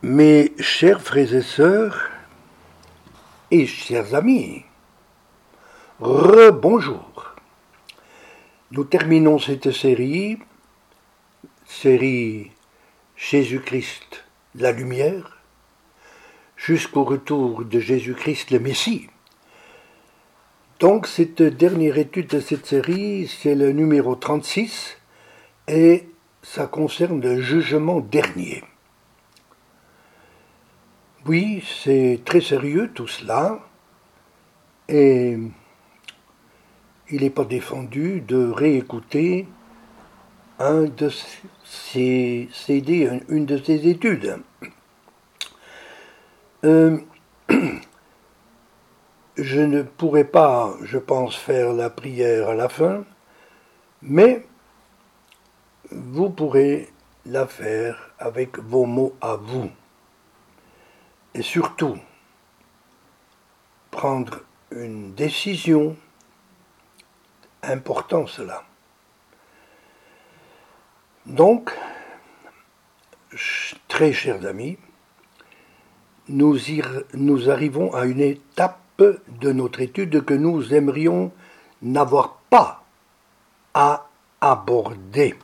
Mes chers frères et sœurs et chers amis, rebonjour. Nous terminons cette série Jésus-Christ, la lumière, jusqu'au retour de Jésus-Christ le Messie. Donc cette dernière étude de cette série, c'est le numéro 36 et ça concerne le jugement dernier. Oui, c'est très sérieux tout cela, et il n'est pas défendu de réécouter une de ces études. Je ne pourrai pas, je pense, faire la prière à la fin, mais vous pourrez la faire avec vos mots à vous. Et surtout, prendre une décision, important cela. Donc, très chers amis, nous arrivons à une étape de notre étude que nous aimerions n'avoir pas à aborder.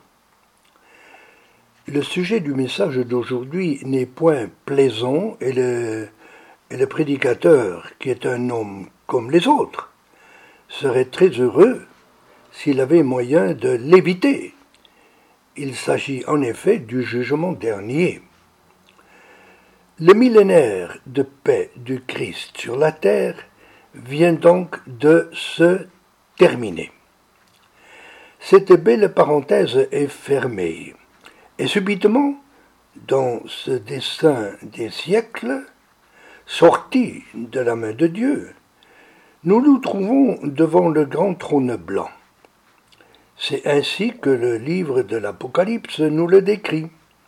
Le sujet du message d'aujourd'hui n'est point plaisant et le prédicateur, qui est un homme comme les autres, serait très heureux s'il avait moyen de l'éviter. Il s'agit en effet du jugement dernier. Le millénaire de paix du Christ sur la terre vient donc de se terminer. Cette belle parenthèse est fermée. Et subitement, dans ce dessein des siècles, sorti de la main de Dieu, nous nous trouvons devant le grand trône blanc. C'est ainsi que le livre de l'Apocalypse nous le décrit.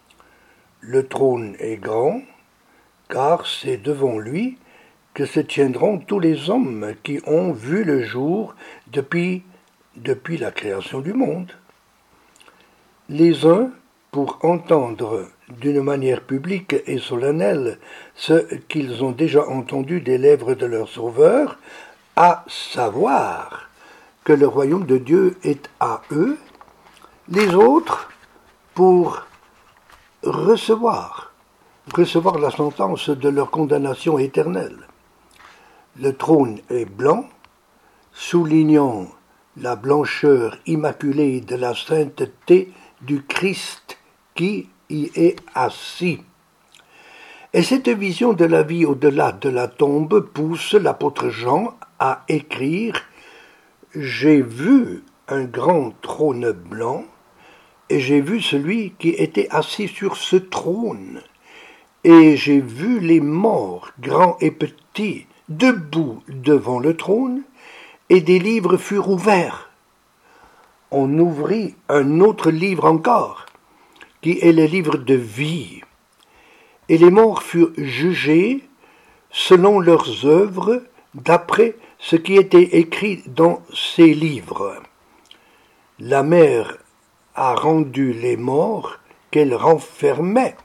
Le trône est grand, car c'est devant lui que se tiendront tous les hommes qui ont vu le jour depuis la création du monde. Les uns pour entendre d'une manière publique et solennelle ce qu'ils ont déjà entendu des lèvres de leur Sauveur, à savoir que le royaume de Dieu est à eux, les autres pour recevoir la sentence de leur condamnation éternelle. Le trône est blanc, soulignant la blancheur immaculée de la sainteté du Christ qui y est assis. Et cette vision de la vie au-delà de la tombe pousse l'apôtre Jean à écrire « J'ai vu un grand trône blanc, et j'ai vu celui qui était assis sur ce trône, et j'ai vu les morts, grands et petits, debout devant le trône, et des livres furent ouverts. » On ouvrit un autre livre encore, qui est le livre de vie. Et les morts furent jugés selon leurs œuvres, d'après ce qui était écrit dans ces livres. La mer a rendu les morts qu'elle renfermait.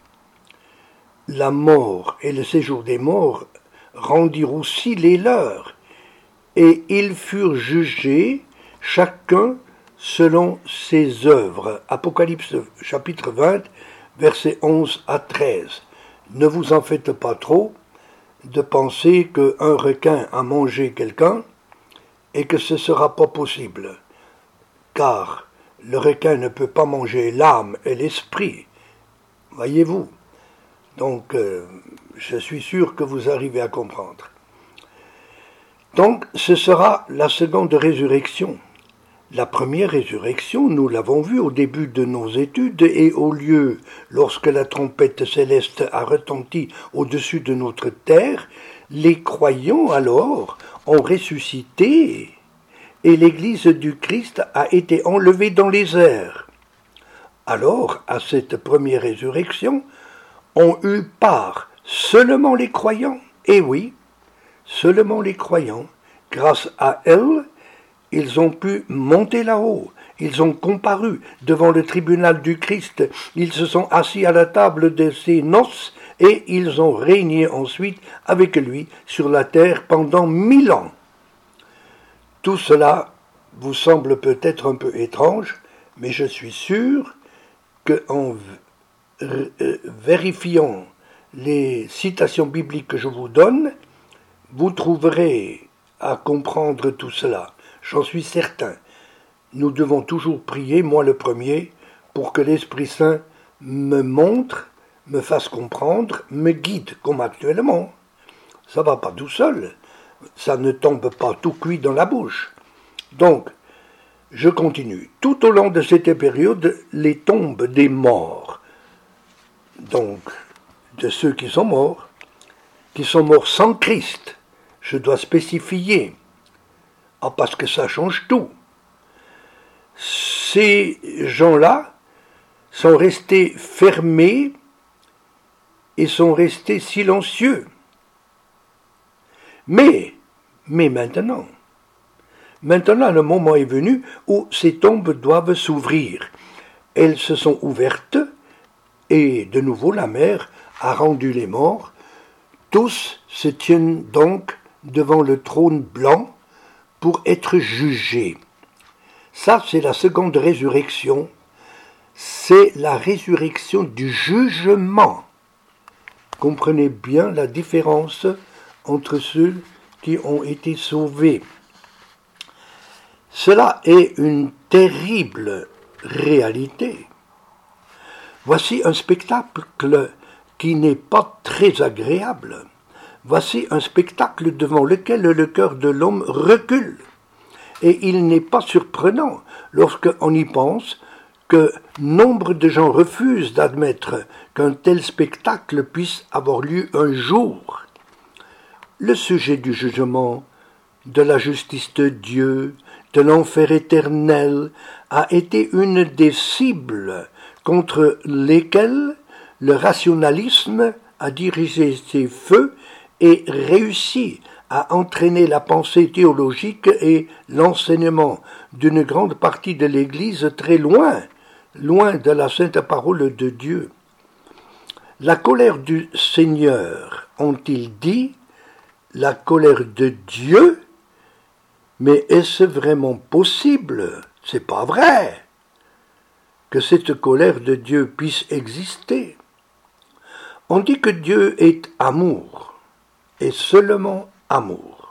La mort et le séjour des morts rendirent aussi les leurs, et ils furent jugés, chacun selon ses œuvres. Apocalypse chapitre 20, versets 11 à 13. Ne vous en faites pas trop de penser qu'un requin a mangé quelqu'un et que ce ne sera pas possible, car le requin ne peut pas manger l'âme et l'esprit. Voyez-vous. Donc, je suis sûr que vous arrivez à comprendre. Donc, ce sera la seconde résurrection. La première résurrection, nous l'avons vu au début de nos études, et au lieu, lorsque la trompette céleste a retenti au-dessus de notre terre, les croyants alors ont ressuscité, et l'Église du Christ a été enlevée dans les airs. Alors, à cette première résurrection, ont eu part seulement les croyants, et oui, seulement les croyants, grâce à elle, ils ont pu monter là-haut, ils ont comparu devant le tribunal du Christ, ils se sont assis à la table de ses noces et ils ont régné ensuite avec lui sur la terre pendant 1000 ans. Tout cela vous semble peut-être un peu étrange, mais je suis sûr qu'en vérifiant les citations bibliques que je vous donne, vous trouverez à comprendre tout cela. J'en suis certain. Nous devons toujours prier, moi le premier, pour que l'Esprit Saint me montre, me fasse comprendre, me guide, comme actuellement. Ça ne va pas tout seul. Ça ne tombe pas tout cuit dans la bouche. Donc, je continue. Tout au long de cette période, les tombes des morts, donc de ceux qui sont morts sans Christ, je dois spécifier, parce que ça change tout. Ces gens-là sont restés fermés et sont restés silencieux. Mais maintenant, le moment est venu où ces tombes doivent s'ouvrir. Elles se sont ouvertes et de nouveau la mer a rendu les morts. Tous se tiennent donc devant le trône blanc pour être jugés. Ça, c'est la seconde résurrection. C'est la résurrection du jugement. Comprenez bien la différence entre ceux qui ont été sauvés. Cela est une terrible réalité. Voici un spectacle qui n'est pas très agréable. Voici un spectacle devant lequel le cœur de l'homme recule. Et il n'est pas surprenant, lorsqu'on y pense, que nombre de gens refusent d'admettre qu'un tel spectacle puisse avoir lieu un jour. Le sujet du jugement, de la justice de Dieu, de l'enfer éternel, a été une des cibles contre lesquelles le rationalisme a dirigé ses feux et réussi à entraîner la pensée théologique et l'enseignement d'une grande partie de l'Église très loin de la sainte parole de Dieu. La colère du Seigneur, ont-ils dit, la colère de Dieu? Mais est-ce vraiment possible? C'est pas vrai que cette colère de Dieu puisse exister. On dit que Dieu est amour, et seulement amour.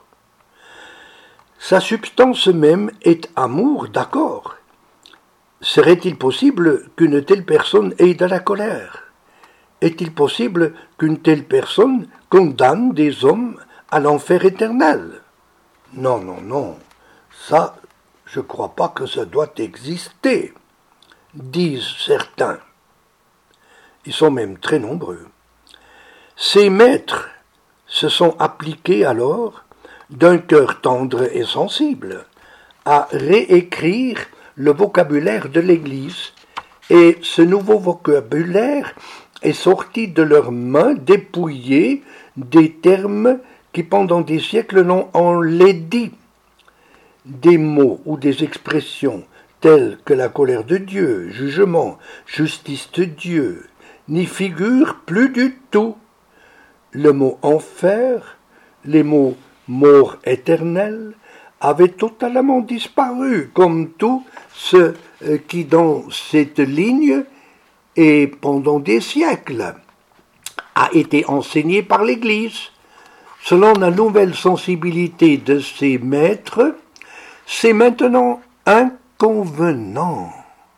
Sa substance même est amour, d'accord. Serait-il possible qu'une telle personne ait de la colère? Est-il possible qu'une telle personne condamne des hommes à l'enfer éternel? Non. Ça, je ne crois pas que ça doit exister, disent certains. Ils sont même très nombreux. Ces maîtres se sont appliqués alors, d'un cœur tendre et sensible, à réécrire le vocabulaire de l'Église, et ce nouveau vocabulaire est sorti de leurs mains dépouillées des termes qui pendant des siècles l'ont enlaidi. Des mots ou des expressions telles que la colère de Dieu, jugement, justice de Dieu, n'y figurent plus du tout. Le mot enfer, les mots mort éternelle avaient totalement disparu, comme tout ce qui dans cette ligne et pendant des siècles a été enseigné par l'Église. Selon la nouvelle sensibilité de ses maîtres, c'est maintenant inconvenant.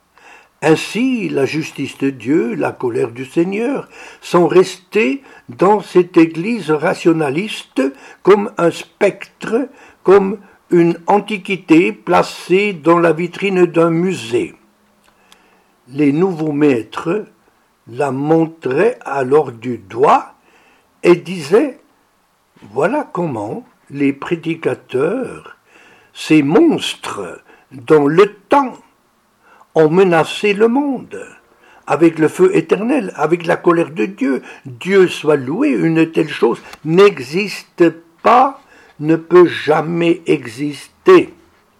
Ainsi, la justice de Dieu, la colère du Seigneur, sont restés dans cette Église rationaliste comme un spectre, comme une antiquité placée dans la vitrine d'un musée. Les nouveaux maîtres la montraient alors du doigt et disaient « Voilà comment les prédicateurs, ces monstres dans le temps, ont menacé le monde, avec le feu éternel, avec la colère de Dieu. Dieu soit loué, une telle chose n'existe pas, ne peut jamais exister. »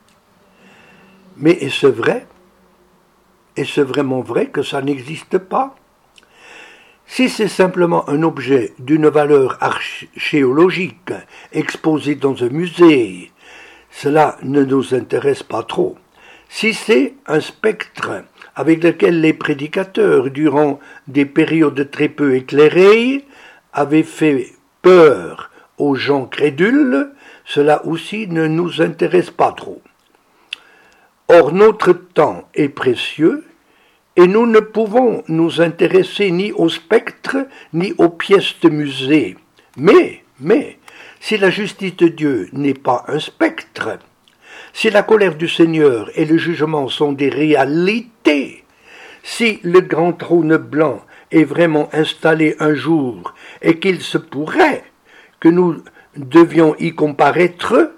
Mais est-ce vrai? Est-ce vraiment vrai que ça n'existe pas? Si c'est simplement un objet d'une valeur archéologique exposé dans un musée, cela ne nous intéresse pas trop. Si c'est un spectre avec lequel les prédicateurs, durant des périodes très peu éclairées, avaient fait peur aux gens crédules, cela aussi ne nous intéresse pas trop. Or, notre temps est précieux, et nous ne pouvons nous intéresser ni aux spectres, ni aux pièces de musée. Mais, si la justice de Dieu n'est pas un spectre, si la colère du Seigneur et le jugement sont des réalités, si le grand trône blanc est vraiment installé un jour et qu'il se pourrait que nous devions y comparaître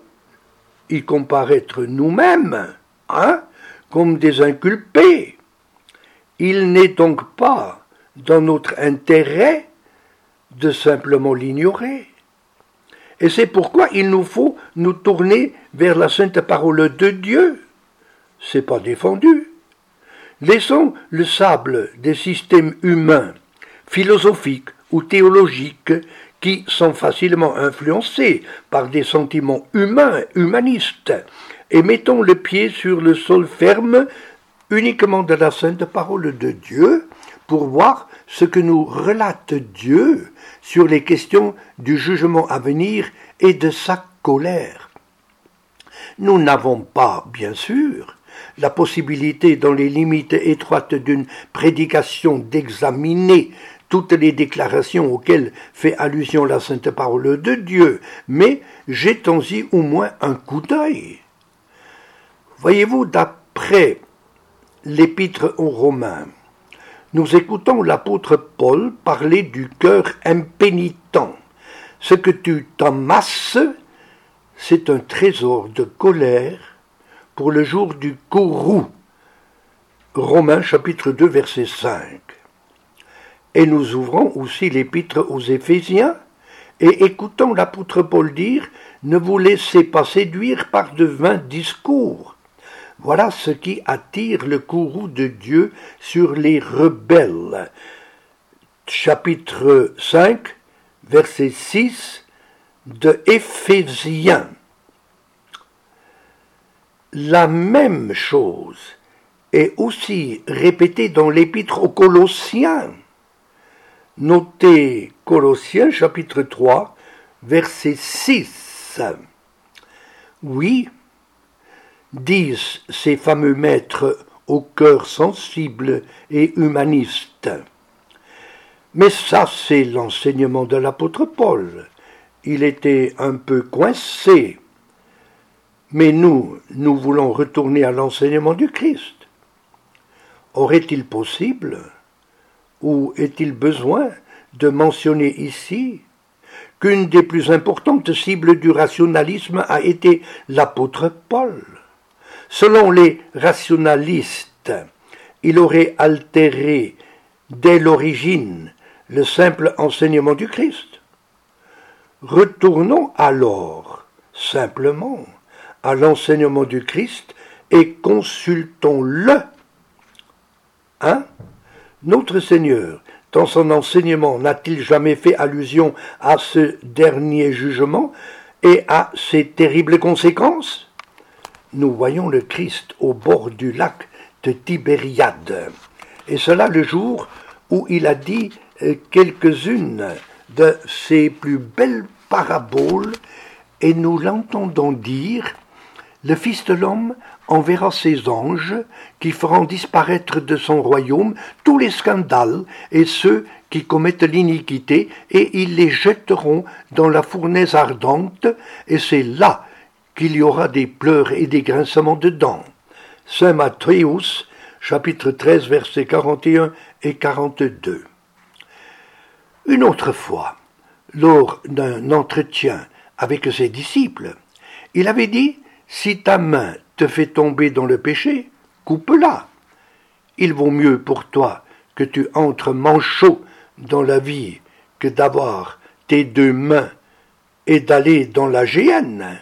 nous-mêmes, comme des inculpés, il n'est donc pas dans notre intérêt de simplement l'ignorer. Et c'est pourquoi il nous faut nous tourner vers la sainte parole de Dieu. C'est pas défendu. Laissons le sable des systèmes humains, philosophiques ou théologiques, qui sont facilement influencés par des sentiments humanistes, et mettons le pied sur le sol ferme uniquement de la sainte parole de Dieu pour voir ce que nous relate Dieu sur les questions du jugement à venir et de sa colère. Nous n'avons pas, bien sûr, la possibilité, dans les limites étroites d'une prédication, d'examiner toutes les déclarations auxquelles fait allusion la sainte parole de Dieu, mais jetons-y au moins un coup d'œil. Voyez-vous, d'après l'épître aux Romains, nous écoutons l'apôtre Paul parler du cœur impénitent. Ce que tu t'amasses, c'est un trésor de colère pour le jour du courroux. Romains chapitre 2 verset 5. Et nous ouvrons aussi l'épître aux Éphésiens et écoutons l'apôtre Paul dire « Ne vous laissez pas séduire par de vains discours ». Voilà ce qui attire le courroux de Dieu sur les rebelles. Chapitre 5, verset 6 de Éphésiens. La même chose est aussi répétée dans l'épître aux Colossiens. Notez Colossiens chapitre 3, verset 6. Oui, disent ces fameux maîtres au cœur sensible et humaniste. Mais ça, c'est l'enseignement de l'apôtre Paul. Il était un peu coincé. Mais nous voulons retourner à l'enseignement du Christ. Aurait-il possible, ou est-il besoin de mentionner ici qu'une des plus importantes cibles du rationalisme a été l'apôtre Paul? Selon les rationalistes, il aurait altéré dès l'origine le simple enseignement du Christ. Retournons alors simplement à l'enseignement du Christ et consultons-le. Notre Seigneur, dans son enseignement, n'a-t-il jamais fait allusion à ce dernier jugement et à ses terribles conséquences? Nous voyons le Christ au bord du lac de Tibériade, et cela le jour où il a dit quelques-unes de ses plus belles paraboles, et nous l'entendons dire « Le Fils de l'homme enverra ses anges qui feront disparaître de son royaume tous les scandales et ceux qui commettent l'iniquité, et ils les jetteront dans la fournaise ardente, et c'est là qu'il y aura des pleurs et des grincements de dents. » Saint Matthéus, chapitre 13, versets 41 et 42. Une autre fois, lors d'un entretien avec ses disciples, il avait dit « Si ta main te fait tomber dans le péché, coupe-la. Il vaut mieux pour toi que tu entres manchot dans la vie que d'avoir tes deux mains et d'aller dans la géhenne.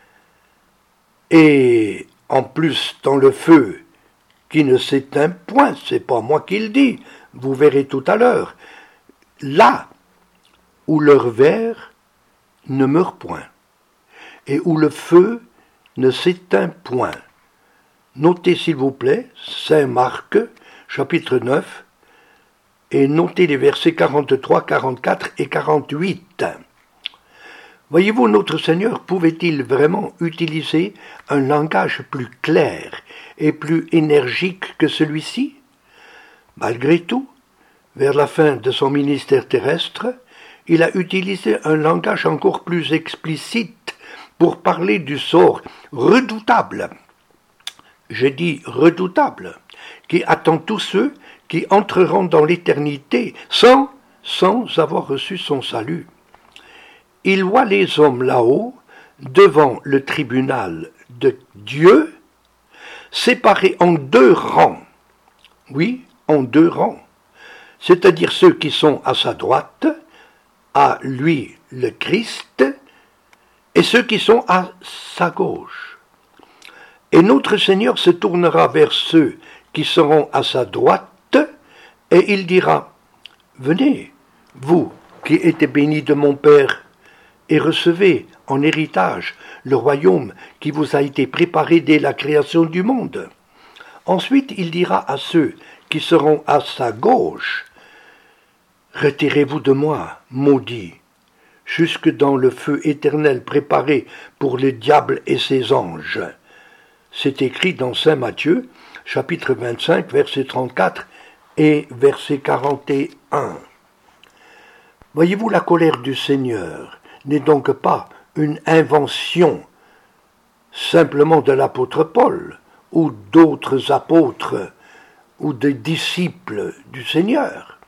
Et en plus dans le feu qui ne s'éteint point, c'est pas moi qui le dis, vous verrez tout à l'heure. là où leur ver ne meurt point, et où le feu ne s'éteint point. Notez s'il vous plaît, Saint Marc, chapitre 9, et notez les versets 43, 44 et 48. Voyez-vous, notre Seigneur pouvait-il vraiment utiliser un langage plus clair et plus énergique que celui-ci? Malgré tout, vers la fin de son ministère terrestre, il a utilisé un langage encore plus explicite pour parler du sort redoutable, j'ai dit redoutable, qui attend tous ceux qui entreront dans l'éternité sans avoir reçu son salut. Il voit les hommes là-haut, devant le tribunal de Dieu, séparés en deux rangs. Oui, en deux rangs. C'est-à-dire ceux qui sont à sa droite, à lui le Christ, et ceux qui sont à sa gauche. Et notre Seigneur se tournera vers ceux qui seront à sa droite, et il dira, « Venez, vous qui êtes bénis de mon Père, et recevez en héritage le royaume qui vous a été préparé dès la création du monde. » Ensuite, il dira à ceux qui seront à sa gauche, « Retirez-vous de moi, maudits, jusque dans le feu éternel préparé pour le diable et ses anges. » C'est écrit dans Saint Matthieu, chapitre 25, verset 34 et verset 41. Voyez-vous, la colère du Seigneur n'est donc pas une invention simplement de l'apôtre Paul ou d'autres apôtres ou des disciples du Seigneur.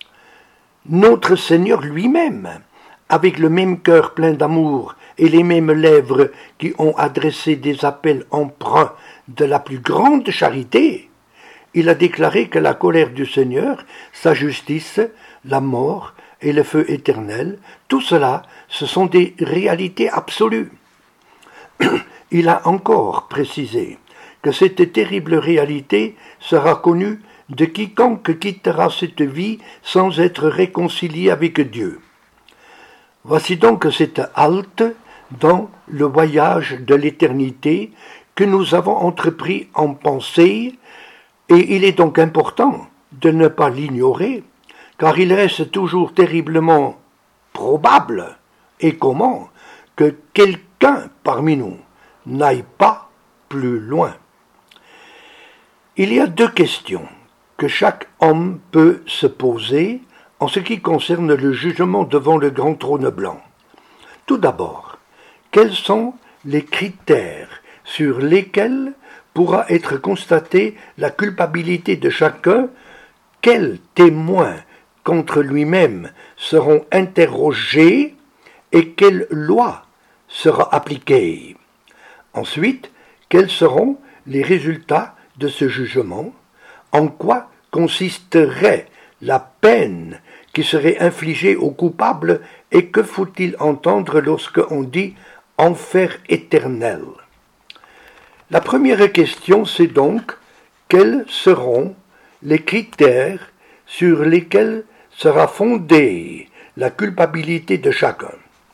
Notre Seigneur lui-même, avec le même cœur plein d'amour et les mêmes lèvres qui ont adressé des appels empreints de la plus grande charité, il a déclaré que la colère du Seigneur, sa justice, la mort et le feu éternel, tout cela, ce sont des réalités absolues. Il a encore précisé que cette terrible réalité sera connue de quiconque quittera cette vie sans être réconcilié avec Dieu. Voici donc cette halte dans le voyage de l'éternité que nous avons entrepris en pensée, et il est donc important de ne pas l'ignorer, car il reste toujours terriblement probable, et comment, que quelqu'un parmi nous n'aille pas plus loin. Il y a deux questions que chaque homme peut se poser en ce qui concerne le jugement devant le grand trône blanc. Tout d'abord, quels sont les critères sur lesquels pourra être constatée la culpabilité de chacun? Quels témoins contre lui-même seront interrogés et quelle loi sera appliquée? Ensuite, quels seront les résultats de ce jugement? En quoi consisterait la peine qui serait infligée aux coupables et que faut-il entendre lorsqu'on dit « enfer éternel » ? La première question, c'est donc quels seront les critères sur lesquels sera fondée la culpabilité de chacun.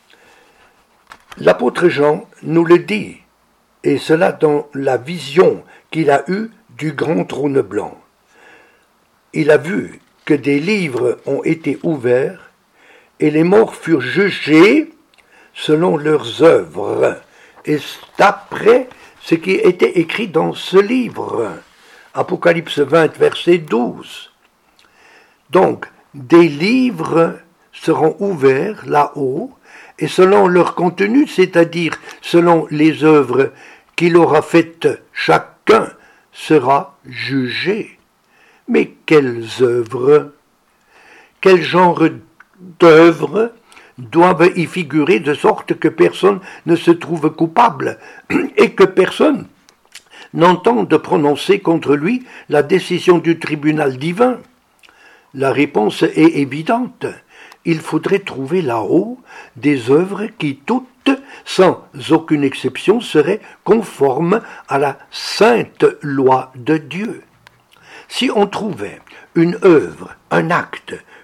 L'apôtre Jean nous le dit, et cela dans la vision qu'il a eue du grand trône blanc. Il a vu que des livres ont été ouverts et les morts furent jugés selon leurs œuvres. Et d'après ce qui était écrit dans ce livre, Apocalypse 20, verset 12. Donc, des livres seront ouverts là-haut, et selon leur contenu, c'est-à-dire selon les œuvres qu'il aura faites, chacun sera jugé. Mais quelles œuvres? Quel genre d'œuvres doivent y figurer de sorte que personne ne se trouve coupable et que personne n'entende prononcer contre lui la décision du tribunal divin? La réponse est évidente. Il faudrait trouver là-haut des œuvres qui toutes, sans aucune exception, seraient conformes à la sainte loi de Dieu. Si on trouvait une œuvre, un acte,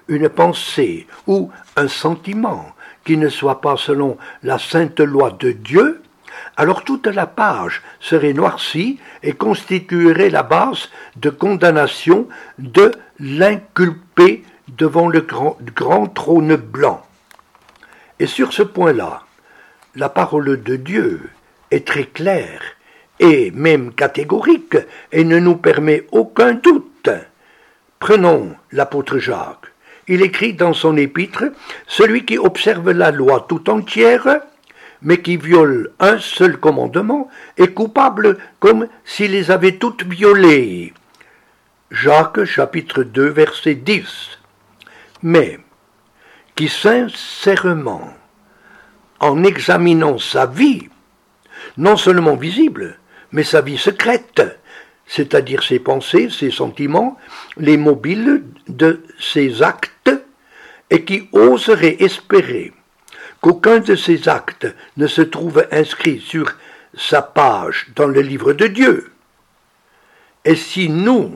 une pensée ou un sentiment qui ne soit pas selon la sainte loi de Dieu, alors toute la page serait noircie et constituerait la base de condamnation de l'inculpé devant le grand trône blanc. Et sur ce point-là, la parole de Dieu est très claire et même catégorique et ne nous permet aucun doute. Prenons l'apôtre Jacques. Il écrit dans son épître « Celui qui observe la loi tout entière, mais qui viole un seul commandement, est coupable comme s'il les avait toutes violées. » Jacques chapitre 2 verset 10. Mais qui sincèrement, en examinant sa vie, non seulement visible, mais sa vie secrète, c'est-à-dire ses pensées, ses sentiments, les mobiles de ses actes, et qui oserait espérer qu'aucun de ces actes ne se trouve inscrit sur sa page dans le livre de Dieu. Et si nous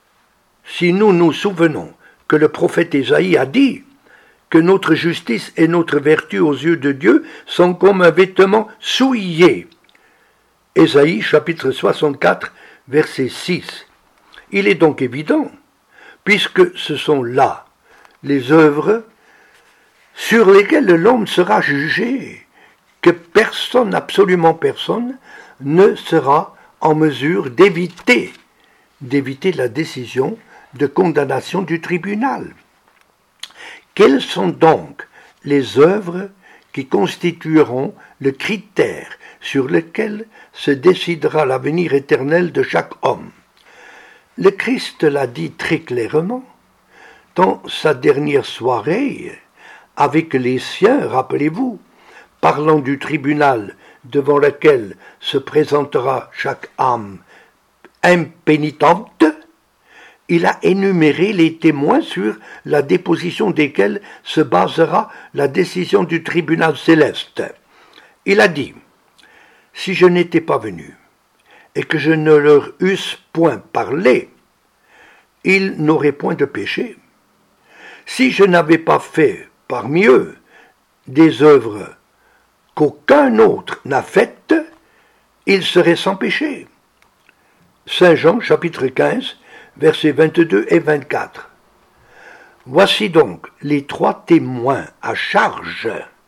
nous souvenons que le prophète Ésaïe a dit que notre justice et notre vertu aux yeux de Dieu sont comme un vêtement souillé. Ésaïe chapitre 64 verset 6. Il est donc évident, puisque ce sont là les œuvres sur lesquelles l'homme sera jugé, que personne, absolument personne, ne sera en mesure d'éviter la décision de condamnation du tribunal. Quelles sont donc les œuvres qui constitueront le critère sur lequel se décidera l'avenir éternel de chaque homme? Le Christ l'a dit très clairement dans sa dernière soirée avec les siens, rappelez-vous, parlant du tribunal devant lequel se présentera chaque âme impénitente. Il a énuméré les témoins sur la déposition desquels se basera la décision du tribunal céleste. Il a dit « Si je n'étais pas venu et que je ne leur eusse point parlé, ils n'auraient point de péché. Si je n'avais pas fait parmi eux des œuvres qu'aucun autre n'a faites, ils seraient sans péché. » Saint Jean chapitre 15 versets 22 et 24. Voici donc les trois témoins à charge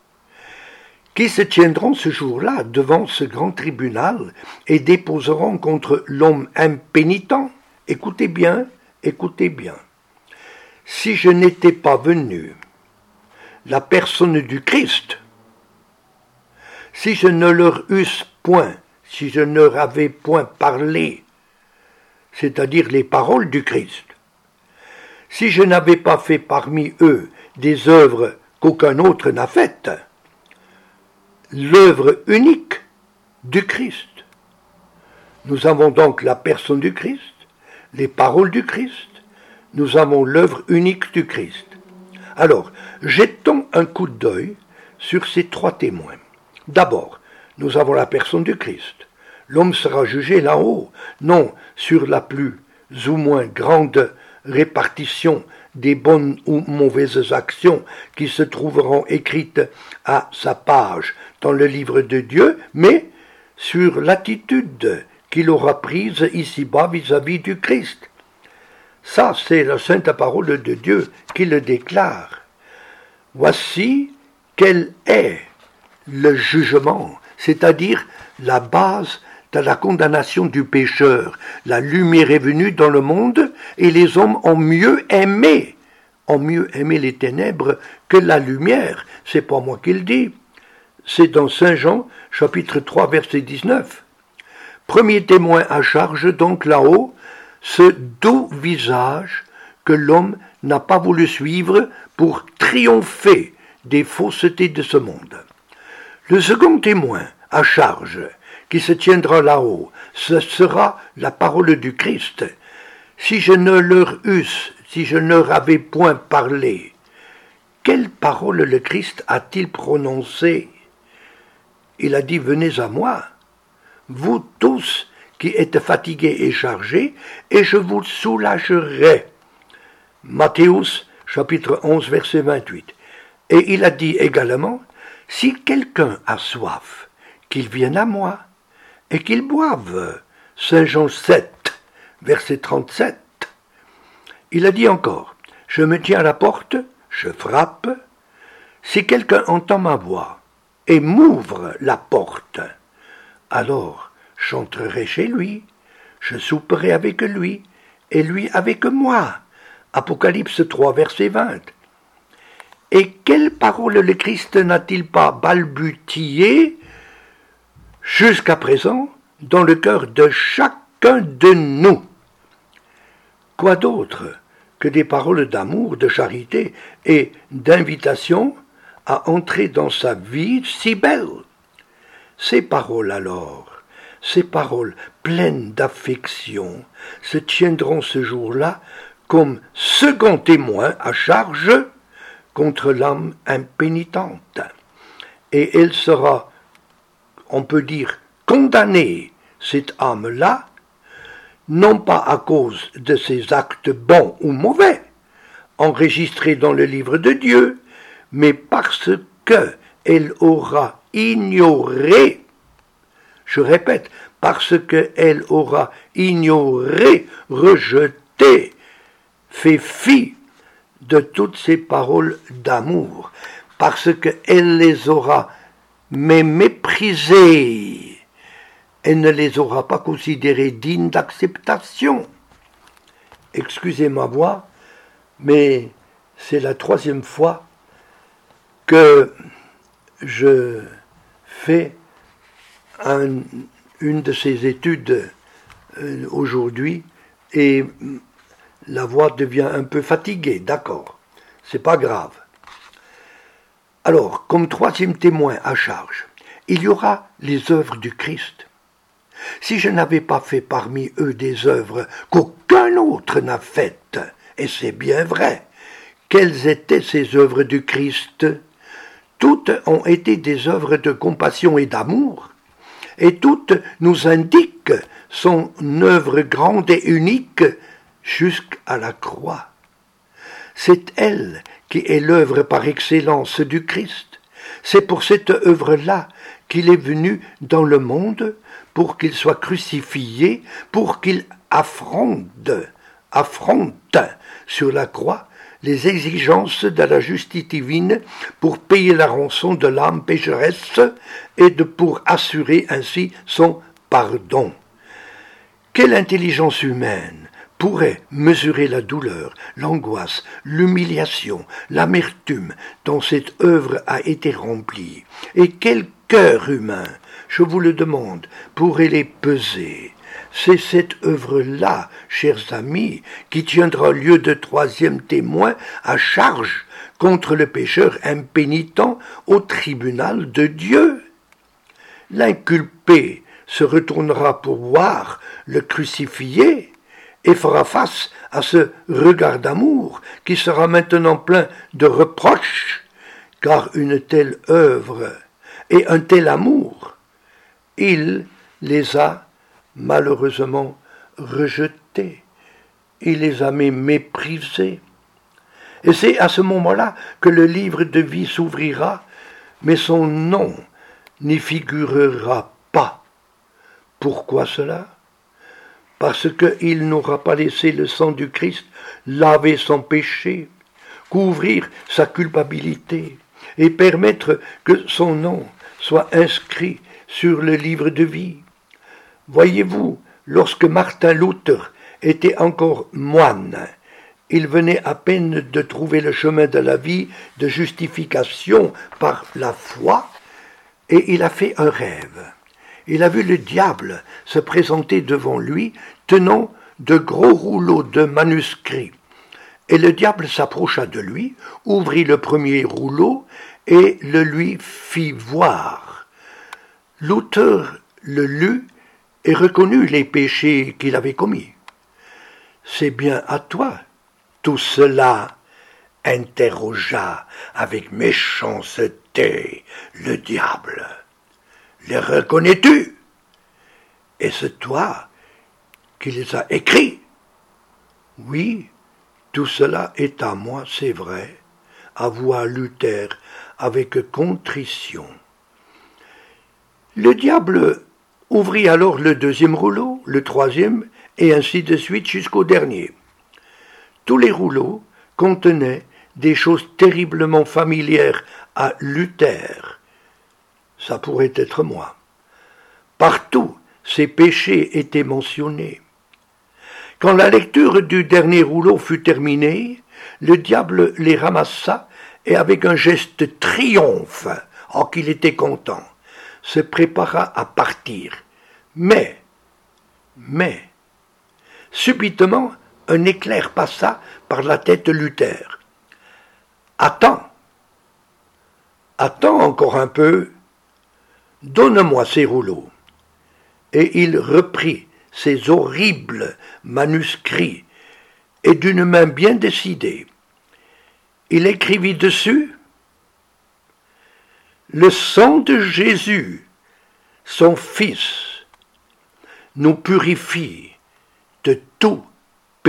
qui se tiendront ce jour-là devant ce grand tribunal et déposeront contre l'homme impénitent. Écoutez bien, écoutez bien. Si je n'étais pas venu, la personne du Christ, si je ne leur eusse point, si je ne leur avais point parlé, c'est-à-dire les paroles du Christ. Si je n'avais pas fait parmi eux des œuvres qu'aucun autre n'a faites, l'œuvre unique du Christ. Nous avons donc la personne du Christ, les paroles du Christ, nous avons l'œuvre unique du Christ. Alors, jetons un coup d'œil sur ces trois témoins. D'abord, nous avons la personne du Christ. L'homme sera jugé là-haut, non sur la plus ou moins grande répartition des bonnes ou mauvaises actions qui se trouveront écrites à sa page dans le livre de Dieu, mais sur l'attitude qu'il aura prise ici-bas vis-à-vis du Christ. Ça, c'est la sainte parole de Dieu qui le déclare. Voici quel est le jugement, c'est-à-dire la base de la condamnation du pécheur. La lumière est venue dans le monde et les hommes ont mieux aimé les ténèbres que la lumière. C'est pas moi qui le dis. C'est dans Saint Jean, chapitre 3, verset 19. Premier témoin à charge, donc là-haut, ce doux visage que l'homme n'a pas voulu suivre pour triompher des faussetés de ce monde. Le second témoin à charge, qui se tiendra là-haut, ce sera la parole du Christ. Si je ne leur avais point parlé, quelle parole le Christ a-t-il prononcée? Il a dit, venez à moi, vous tous qui êtes fatigués et chargés, et je vous soulagerai. Matthéus, chapitre 11, verset 28. Et il a dit également, « Si quelqu'un a soif, qu'il vienne à moi, et qu'il boive. » Saint Jean 7, verset 37. Il a dit encore, « Je me tiens à la porte, je frappe. Si quelqu'un entend ma voix et m'ouvre la porte, alors j'entrerai chez lui, je souperai avec lui, et lui avec moi. » Apocalypse 3, verset 20. Et quelle parole le Christ n'a-t-il pas balbutié jusqu'à présent dans le cœur de chacun de nous? Quoi d'autre que des paroles d'amour, de charité et d'invitation à entrer dans sa vie si belle? Ces paroles alors, ces paroles pleines d'affection se tiendront ce jour-là comme second témoin à charge contre l'âme impénitente. Et elle sera, on peut dire, condamnée, cette âme-là, non pas à cause de ses actes bons ou mauvais, enregistrés dans le livre de Dieu, mais parce qu'elle aura ignoré, je répète, parce qu'elle aura ignoré, rejeté, fait fi de toutes ces paroles d'amour, parce qu'elle les aura méprisées, elle ne les aura pas considérées dignes d'acceptation. Excusez ma voix, mais c'est la 3e fois que je fais une de ces études aujourd'hui, et la voix devient un peu fatiguée, d'accord, c'est pas grave. Alors, comme 3e témoin à charge, il y aura les œuvres du Christ. Si je n'avais pas fait parmi eux des œuvres qu'aucun autre n'a faites, et c'est bien vrai, quelles étaient ces œuvres du Christ? Toutes ont été des œuvres de compassion et d'amour, et toutes nous indiquent son œuvre grande et unique jusqu'à la croix. C'est elle qui est l'œuvre par excellence du Christ. C'est pour cette œuvre-là qu'il est venu dans le monde, pour qu'il soit crucifié, pour qu'il affronte sur la croix les exigences de la justice divine pour payer la rançon de l'âme pécheresse et pour assurer ainsi son pardon. Quelle intelligence humaine pourrait mesurer la douleur, l'angoisse, l'humiliation, l'amertume dont cette œuvre a été remplie? Et quel cœur humain, je vous le demande, pourrait les peser? C'est cette œuvre-là, chers amis, qui tiendra lieu de 3e témoin à charge contre le pécheur impénitent au tribunal de Dieu. L'inculpé se retournera pour voir le crucifié et fera face à ce regard d'amour qui sera maintenant plein de reproches, car une telle œuvre et un tel amour, il les a malheureusement rejetés, il les a méprisés. Et c'est à ce moment-là que le livre de vie s'ouvrira, mais son nom n'y figurera pas. Pourquoi cela? Parce qu'il n'aura pas laissé le sang du Christ laver son péché, couvrir sa culpabilité et permettre que son nom soit inscrit sur le livre de vie. Voyez-vous, lorsque Martin Luther était encore moine, il venait à peine de trouver le chemin de la vie de justification par la foi, et il a fait un rêve. Il a vu le diable se présenter devant lui, tenant de gros rouleaux de manuscrits. Et le diable s'approcha de lui, ouvrit le premier rouleau et le lui fit voir. Luther le lut et reconnut les péchés qu'il avait commis. « C'est bien à toi tout cela ?» interrogea avec méchanceté le diable. « Les reconnais-tu? Et c'est toi qui les as écrits? » « Oui, Tout cela est à moi, c'est vrai, avoua Luther avec contrition. Le diable ouvrit alors le deuxième rouleau, le troisième, et ainsi de suite jusqu'au dernier. Tous les rouleaux contenaient des choses terriblement familières à Luther. Ça pourrait être moi. Partout, ces péchés étaient mentionnés. Quand la lecture du dernier rouleau fut terminée, le diable les ramassa et avec un geste triomphe, oh qu'il était content, se prépara à partir. Mais, subitement, un éclair passa par la tête de Luther. Attends encore un peu, donne-moi ces rouleaux. Et il reprit ces horribles manuscrits, et d'une main bien décidée, il écrivit dessus « Le sang de Jésus, son Fils, nous purifie de tout péché. »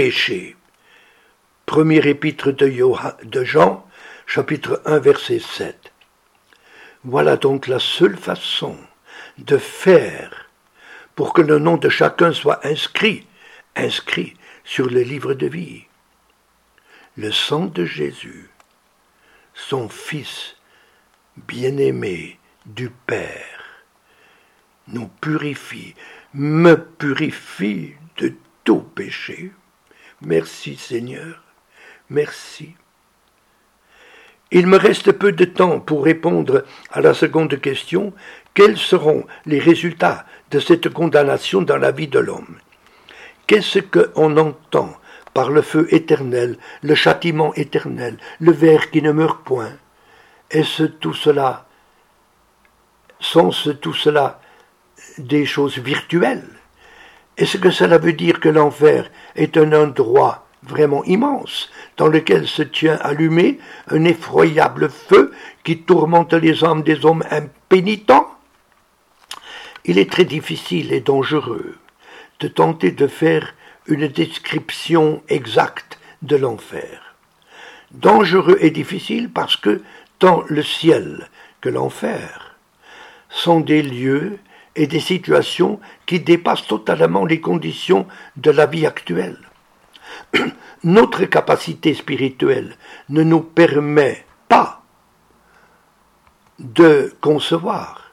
Premier épître de Jean, chapitre 1, verset 7. Voilà donc la seule façon de faire pour que le nom de chacun soit inscrit sur le livre de vie. Le sang de Jésus, son Fils bien-aimé du Père, nous purifie, me purifie de tout péché. Merci Seigneur, merci. Il me reste peu de temps pour répondre à la seconde question. Quels seront les résultats de cette condamnation dans la vie de l'homme? Qu'est-ce qu'on entend par le feu éternel, le châtiment éternel, le ver qui ne meurt point? Est-ce tout cela, sont-ce tout cela des choses virtuelles? Est-ce que cela veut dire que l'enfer est un endroit vraiment immense, dans lequel se tient allumé un effroyable feu qui tourmente les âmes des hommes impénitents? Il est très difficile et dangereux de tenter de faire une description exacte de l'enfer. Dangereux et difficile parce que tant le ciel que l'enfer sont des lieux et des situations qui dépassent totalement les conditions de la vie actuelle. Notre capacité spirituelle ne nous permet pas de concevoir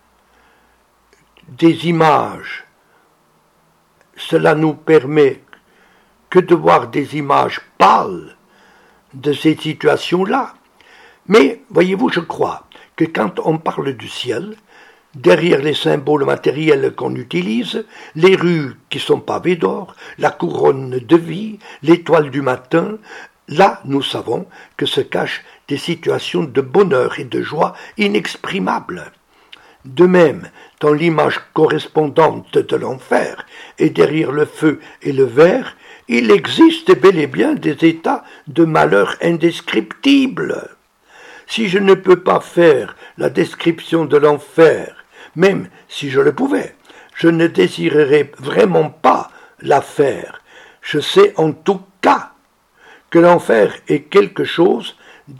des images. Cela nous permet que de voir des images pâles de ces situations-là. Mais, voyez-vous, je crois que quand on parle du ciel, derrière les symboles matériels qu'on utilise, les rues qui sont pavées d'or, la couronne de vie, l'étoile du matin, là nous savons que se cachent des situations de bonheur et de joie inexprimables. De même, dans l'image correspondante de l'enfer, et derrière le feu et le ver, il existe bel et bien des états de malheur indescriptibles. Si je ne peux pas faire la description de l'enfer, même si je le pouvais, je ne désirerais vraiment pas la faire. Je sais en tout cas que l'enfer est quelque chose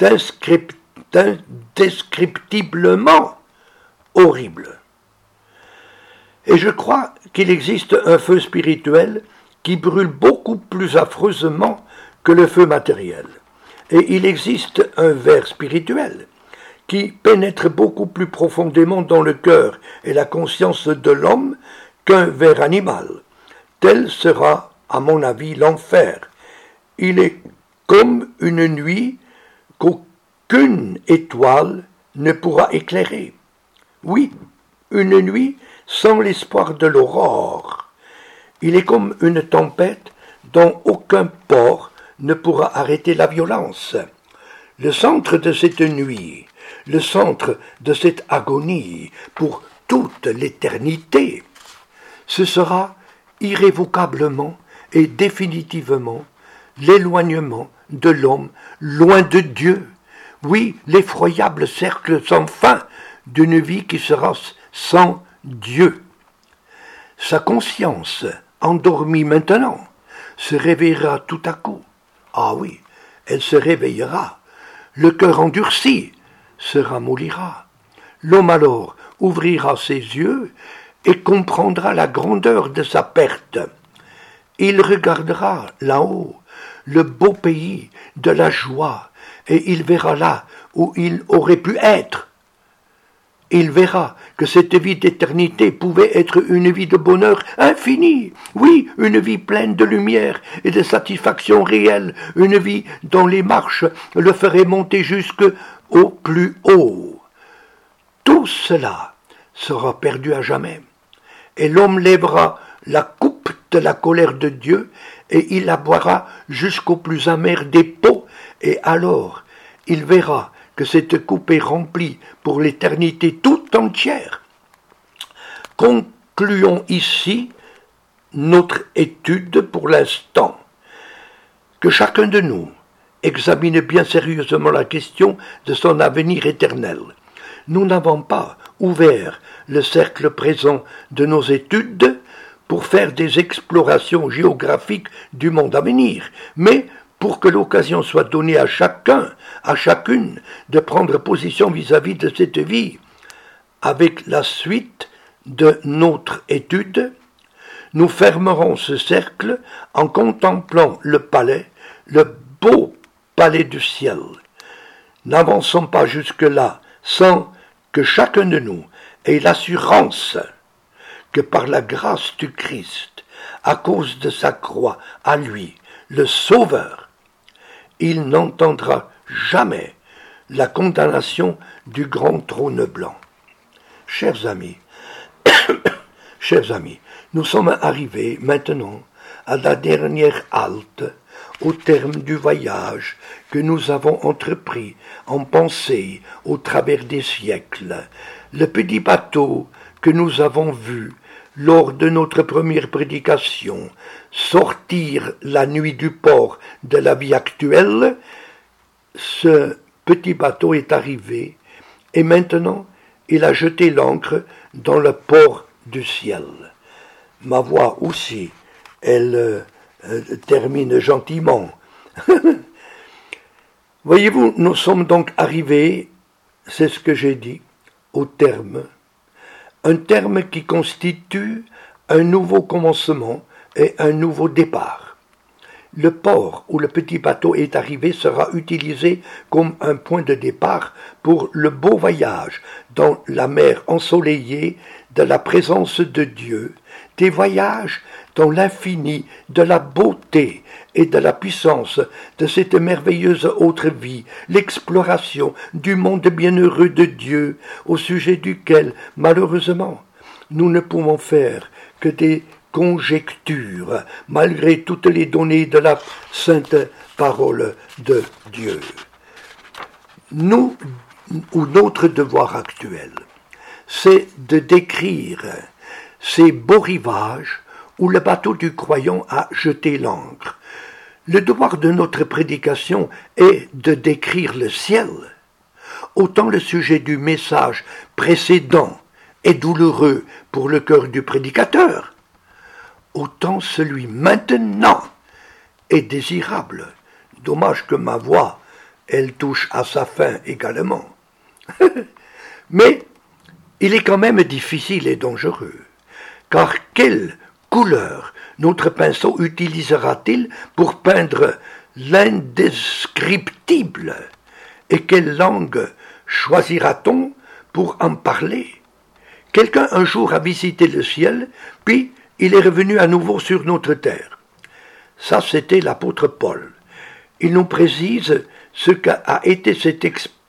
d'indescriptiblement horrible. Et je crois qu'il existe un feu spirituel qui brûle beaucoup plus affreusement que le feu matériel. Et il existe un ver spirituel qui pénètre beaucoup plus profondément dans le cœur et la conscience de l'homme qu'un ver animal. Tel sera, à mon avis, l'enfer. Il est comme une nuit qu'aucune étoile ne pourra éclairer. Oui, une nuit sans l'espoir de l'aurore. Il est comme une tempête dont aucun port ne pourra arrêter la violence. Le centre de cette nuit, le centre de cette agonie pour toute l'éternité, ce sera irrévocablement et définitivement l'éloignement de l'homme loin de Dieu. Oui, l'effroyable cercle sans fin d'une vie qui sera sans Dieu. Sa conscience, endormie maintenant, se réveillera tout à coup. Ah oui, elle se réveillera. Le cœur endurci se ramollira. L'homme alors ouvrira ses yeux et comprendra la grandeur de sa perte. Il regardera là-haut le beau pays de la joie et il verra là où il aurait pu être. Il verra que cette vie d'éternité pouvait être une vie de bonheur infini, oui, une vie pleine de lumière et de satisfaction réelle, une vie dont les marches le feraient monter jusqu'au plus haut. Tout cela sera perdu à jamais, et l'homme lèvera la coupe de la colère de Dieu, et il la boira jusqu'au plus amer des pots, et alors il verra que cette coupe est remplie pour l'éternité tout entière. Concluons ici notre étude pour l'instant. Que chacun de nous examine bien sérieusement la question de son avenir éternel. Nous n'avons pas ouvert le cercle présent de nos études pour faire des explorations géographiques du monde à venir, mais pour que l'occasion soit donnée à chacun, à chacune, de prendre position vis-à-vis de cette vie. Avec la suite de notre étude, nous fermerons ce cercle en contemplant le palais, le beau palais du ciel. N'avançons pas jusque-là sans que chacun de nous ait l'assurance que par la grâce du Christ, à cause de sa croix, à lui, le Sauveur, il n'entendra jamais la condamnation du grand trône blanc. Chers amis, nous sommes arrivés maintenant à la dernière halte, au terme du voyage que nous avons entrepris en pensée au travers des siècles. Le petit bateau que nous avons vu lors de notre première prédication sortir la nuit du port de la vie actuelle, ce petit bateau est arrivé et maintenant il a jeté l'ancre dans le port du ciel. Ma voix aussi, elle termine gentiment. Voyez-vous, nous sommes donc arrivés, c'est ce que j'ai dit, au terme. Un terme qui constitue un nouveau commencement et un nouveau départ. Le port où le petit bateau est arrivé sera utilisé comme un point de départ pour le beau voyage dans la mer ensoleillée de la présence de Dieu, des voyages dans l'infini de la beauté et de la puissance de cette merveilleuse autre vie, l'exploration du monde bienheureux de Dieu, au sujet duquel, malheureusement, nous ne pouvons faire que des conjectures, malgré toutes les données de la sainte parole de Dieu. Nous, ou notre devoir actuel, c'est de décrire ces beaux rivages où le bateau du croyant a jeté l'ancre. Le devoir de notre prédication est de décrire le ciel. Autant le sujet du message précédent est douloureux pour le cœur du prédicateur, autant celui maintenant est désirable. Dommage que ma voix, elle touche à sa fin également. Mais il est quand même difficile et dangereux, car quelle couleur notre pinceau utilisera-t-il pour peindre l'indescriptible, et quelle langue choisira-t-on pour en parler? Quelqu'un un jour a visité le ciel, puis il est revenu à nouveau sur notre terre. Ça, c'était l'apôtre Paul. Il nous précise ce qu'a été cette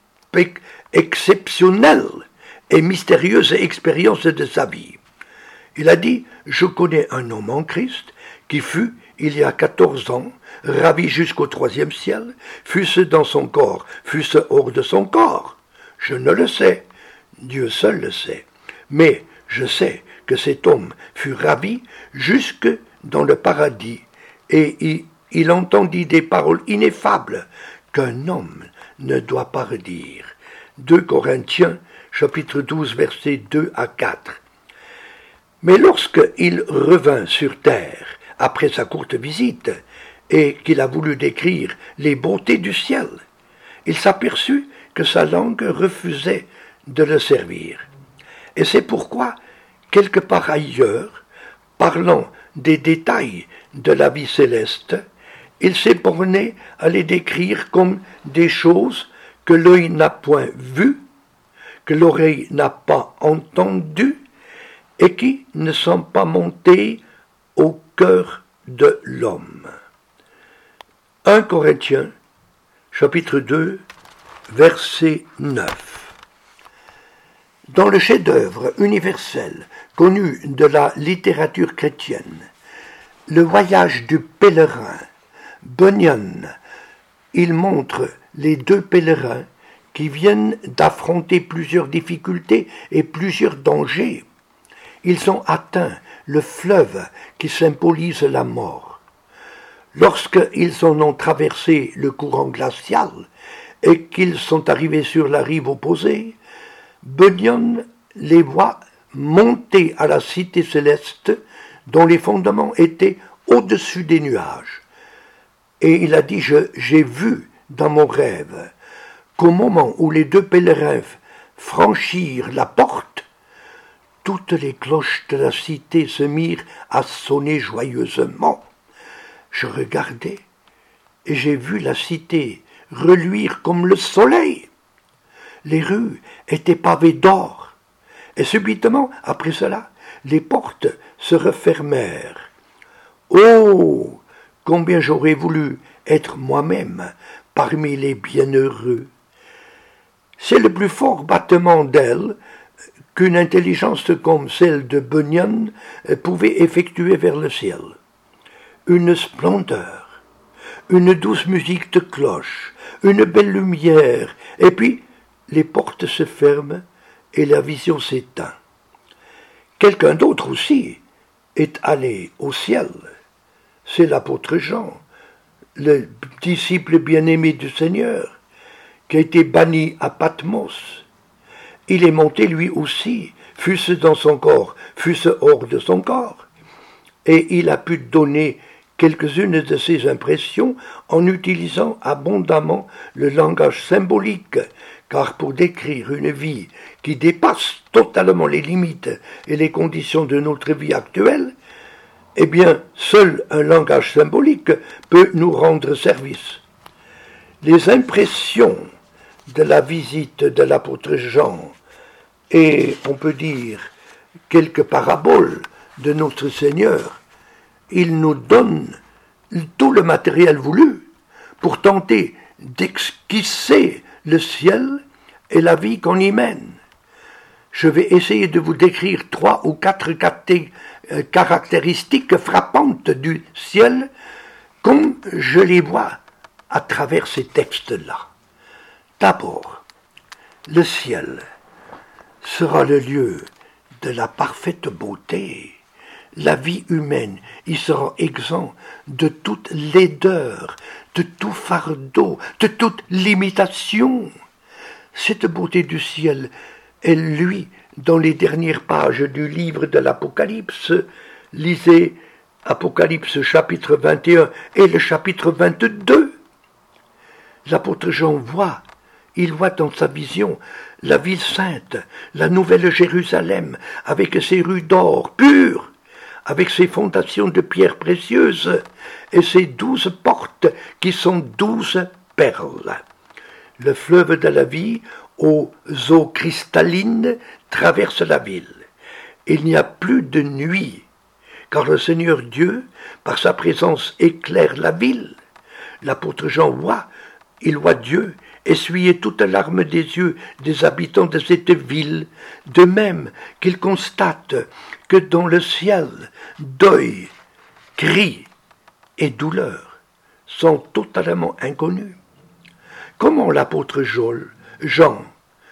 exceptionnelle et mystérieuse expérience de sa vie. Il a dit « Je connais un homme en Christ qui fut, il y a 14 ans, ravi jusqu'au 3e ciel, fût-ce dans son corps, fût-ce hors de son corps. Je ne le sais, Dieu seul le sait. Mais je sais que cet homme fut ravi jusque dans le paradis, et il entendit des paroles ineffables qu'un homme ne doit pas redire. 2 Corinthiens, chapitre 12, versets 2 à 4. Mais lorsqu'il revint sur terre, après sa courte visite, et qu'il a voulu décrire les beautés du ciel, il s'aperçut que sa langue refusait de le servir. Et c'est pourquoi, quelque part ailleurs, parlant des détails de la vie céleste, il s'est borné à les décrire comme des choses que l'œil n'a point vues, que l'oreille n'a pas entendues, et qui ne sont pas montées au cœur de l'homme. 1 Corinthiens, chapitre 2, verset 9. Dans le chef-d'œuvre universel connu de la littérature chrétienne, Le voyage du pèlerin, Bunyan, il montre les deux pèlerins qui viennent d'affronter plusieurs difficultés et plusieurs dangers. Ils ont atteint le fleuve qui symbolise la mort. Lorsqu'ils en ont traversé le courant glacial et qu'ils sont arrivés sur la rive opposée, Bunyan les voit monter à la cité céleste dont les fondements étaient au-dessus des nuages. Et il a dit, j'ai vu dans mon rêve qu'au moment où les deux pèlerins franchirent la porte, toutes les cloches de la cité se mirent à sonner joyeusement. Je regardais et j'ai vu la cité reluire comme le soleil. Les rues étaient pavées d'or, et subitement, après cela, les portes se refermèrent. Oh, combien j'aurais voulu être moi-même parmi les bienheureux. C'est le plus fort battement d'ailes qu'une intelligence comme celle de Bunyan pouvait effectuer vers le ciel. Une splendeur, une douce musique de cloche, une belle lumière, et puis les portes se ferment et la vision s'éteint. Quelqu'un d'autre aussi est allé au ciel. C'est l'apôtre Jean, le disciple bien-aimé du Seigneur, qui a été banni à Patmos. Il est monté lui aussi, fût-ce dans son corps, fût-ce hors de son corps, et il a pu donner quelques-unes de ses impressions en utilisant abondamment le langage symbolique, car pour décrire une vie qui dépasse totalement les limites et les conditions de notre vie actuelle, eh bien, seul un langage symbolique peut nous rendre service. Les impressions de la visite de l'apôtre Jean et, on peut dire, quelques paraboles de notre Seigneur, il nous donne tout le matériel voulu pour tenter d'esquisser le ciel et la vie qu'on y mène. Je vais essayer de vous décrire 3 ou 4 caractéristiques frappantes du ciel comme je les vois à travers ces textes-là. D'abord, le ciel sera le lieu de la parfaite beauté. La vie humaine y sera exempt de toute laideur, de tout fardeau, de toute limitation. Cette beauté du ciel, elle luit dans les dernières pages du livre de l'Apocalypse. Lisez Apocalypse chapitre 21 et le chapitre 22. L'apôtre Jean voit, il voit dans sa vision la ville sainte, la nouvelle Jérusalem, avec ses rues d'or pur, avec ses fondations de pierres précieuses et ses 12 portes qui sont 12 perles. Le fleuve de la vie, aux eaux cristallines, traverse la ville. Il n'y a plus de nuit, car le Seigneur Dieu, par sa présence, éclaire la ville. L'apôtre Jean il voit Dieu essuyer toute larme des yeux des habitants de cette ville, de même qu'il constate que dans le ciel, deuil, cris et douleur sont totalement inconnus. Comment l'apôtre Jean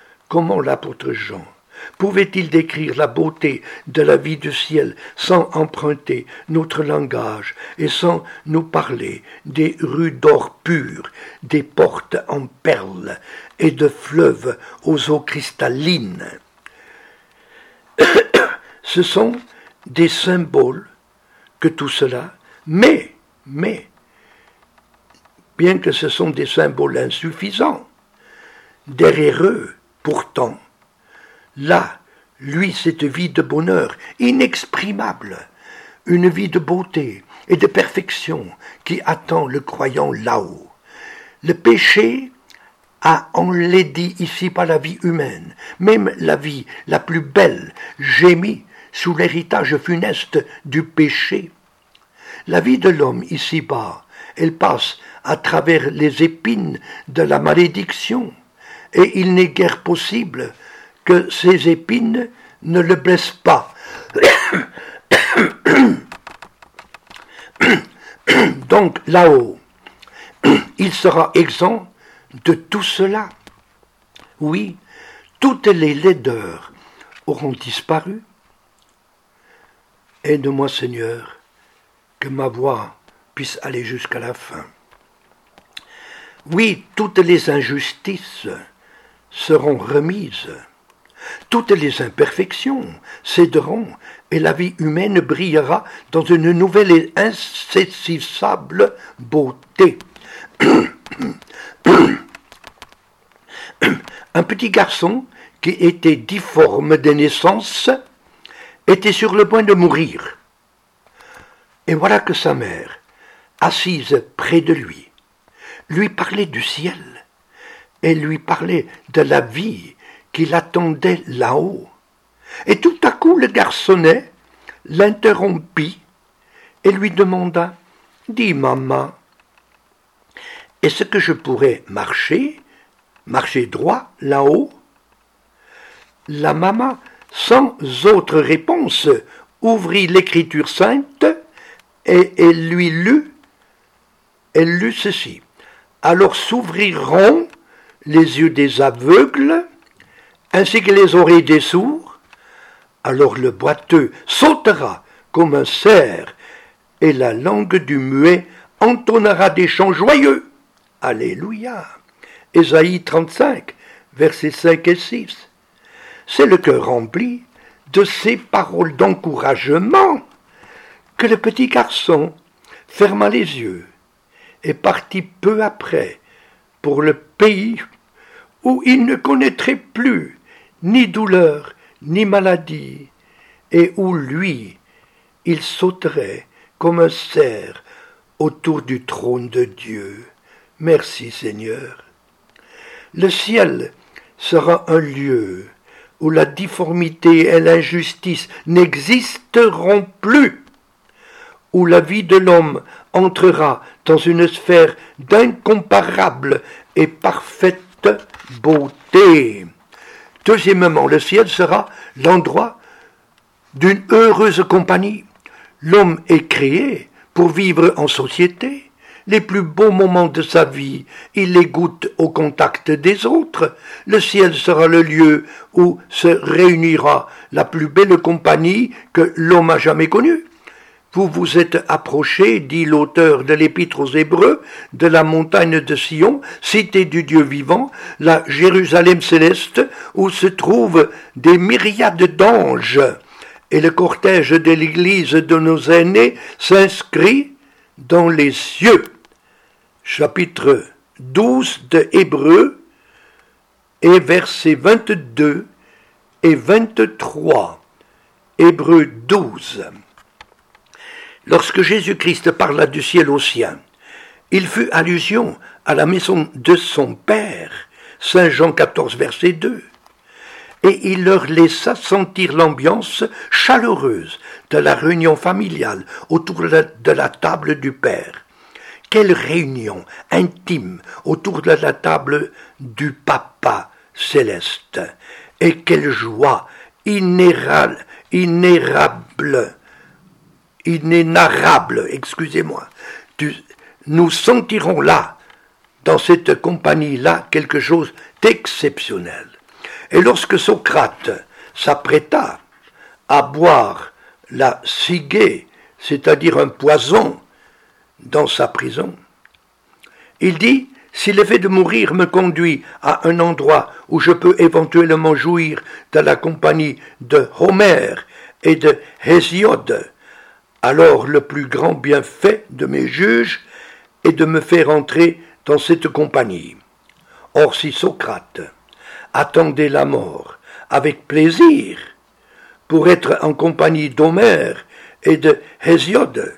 pouvait-il décrire la beauté de la vie du ciel sans emprunter notre langage et sans nous parler des rues d'or pur, des portes en perles et de fleuves aux eaux cristallines? Ce sont des symboles que tout cela, mais bien que ce sont des symboles insuffisants. Derrière eux, pourtant, là, lui, cette vie de bonheur inexprimable, une vie de beauté et de perfection qui attend le croyant là-haut. Le péché a enlaidi ici par la vie humaine, même la vie la plus belle gémit sous l'héritage funeste du péché. La vie de l'homme ici-bas, elle passe à travers les épines de la malédiction, et il n'est guère possible que ces épines ne le blessent pas. Donc là-haut, il sera exempt de tout cela. Oui, toutes les laideurs auront disparu. Aide-moi, Seigneur, que ma voix puisse aller jusqu'à la fin. Oui, toutes les injustices seront remises. Toutes les imperfections céderont et la vie humaine brillera dans une nouvelle et insaisissable beauté. Un petit garçon qui était difforme de naissance était sur le point de mourir. Et voilà que sa mère, assise près de lui parlait du ciel et lui parlait de la vie qui l'attendait là-haut. Et tout à coup, le garçonnet l'interrompit et lui demanda « Dis, maman, est-ce que je pourrais marcher droit là-haut ?» La maman, sans autre réponse, ouvrit l'Écriture sainte et elle lut ceci. « Alors s'ouvriront les yeux des aveugles, ainsi que les oreilles des sourds. Alors le boiteux sautera comme un cerf, et la langue du muet entonnera des chants joyeux. » Alléluia. Ésaïe 35, versets 5 et 6. C'est le cœur rempli de ces paroles d'encouragement que le petit garçon ferma les yeux et partit peu après pour le pays où il ne connaîtrait plus ni douleur ni maladie, et où lui, il sauterait comme un cerf autour du trône de Dieu. Merci Seigneur. Le ciel sera un lieu où la difformité et l'injustice n'existeront plus, où la vie de l'homme entrera dans une sphère d'incomparable et parfaite beauté. Deuxièmement, le ciel sera l'endroit d'une heureuse compagnie. L'homme est créé pour vivre en société. Les plus beaux moments de sa vie, il les goûte au contact des autres. Le ciel sera le lieu où se réunira la plus belle compagnie que l'homme a jamais connue. Vous vous êtes approchés, dit l'auteur de l'Épître aux Hébreux, de la montagne de Sion, cité du Dieu vivant, la Jérusalem céleste, où se trouvent des myriades d'anges. Et le cortège de l'église de nos aînés s'inscrit dans les cieux. Chapitre 12 de Hébreux et versets 22 et 23. Hébreux 12. Lorsque Jésus-Christ parla du ciel aux siens, il fut allusion à la maison de son Père, Saint Jean 14, verset 2. Et il leur laissa sentir l'ambiance chaleureuse de la réunion familiale autour de la table du Père. Quelle réunion intime autour de la table du Papa céleste. Et quelle joie inénarrable, nous sentirons là, dans cette compagnie-là, quelque chose d'exceptionnel. Et lorsque Socrate s'apprêta à boire la ciguë, c'est-à-dire un poison, dans sa prison, il dit « Si l'effet de mourir me conduit à un endroit où je peux éventuellement jouir de la compagnie de Homère et de Hésiode, alors le plus grand bienfait de mes juges est de me faire entrer dans cette compagnie. Or si Socrate attendait la mort avec plaisir pour être en compagnie d'Homère et de Hésiode,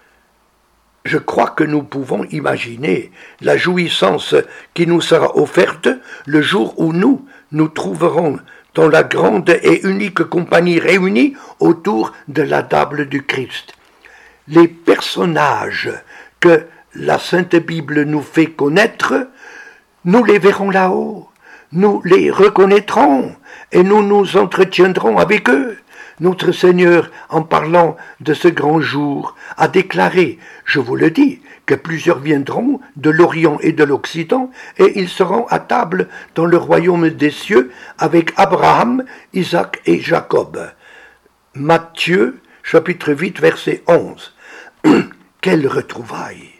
je crois que nous pouvons imaginer la jouissance qui nous sera offerte le jour où nous trouverons dans la grande et unique compagnie réunie autour de la table du Christ. Les personnages que la Sainte Bible nous fait connaître, nous les verrons là-haut, nous les reconnaîtrons et nous nous entretiendrons avec eux. Notre Seigneur, en parlant de ce grand jour, a déclaré, je vous le dis, que plusieurs viendront de l'Orient et de l'Occident, et ils seront à table dans le royaume des cieux avec Abraham, Isaac et Jacob. Matthieu, chapitre 8, verset 11. Quelles retrouvailles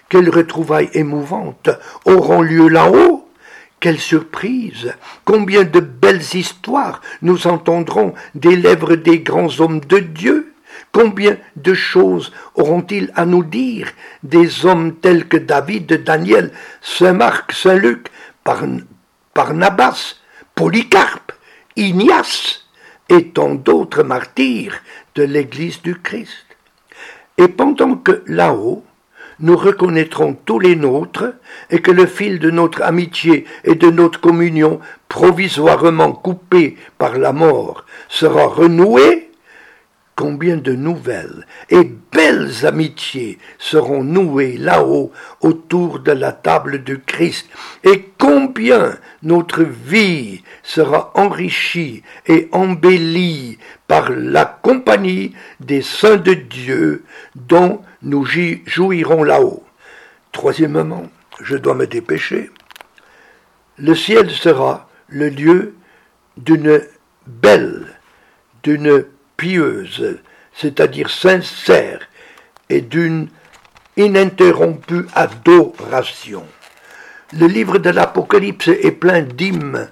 émouvantes auront lieu là-haut! Quelle surprise! Combien de belles histoires nous entendrons des lèvres des grands hommes de Dieu! Combien de choses auront-ils à nous dire des hommes tels que David, Daniel, Saint Marc, Saint Luc, Barnabas, Polycarpe, Ignace et tant d'autres martyrs de l'Église du Christ. Et pendant que là-haut, nous reconnaîtrons tous les nôtres et que le fil de notre amitié et de notre communion provisoirement coupé par la mort sera renoué, combien de nouvelles et belles amitiés seront nouées là-haut autour de la table du Christ, et combien notre vie sera enrichie et embellie par la compagnie des saints de Dieu dont nous jouirons là-haut. Troisièmement, je dois me dépêcher, le ciel sera le lieu d'une belle, d'une pieuse, c'est-à-dire sincère, et d'une ininterrompue adoration. Le livre de l'Apocalypse est plein d'hymnes,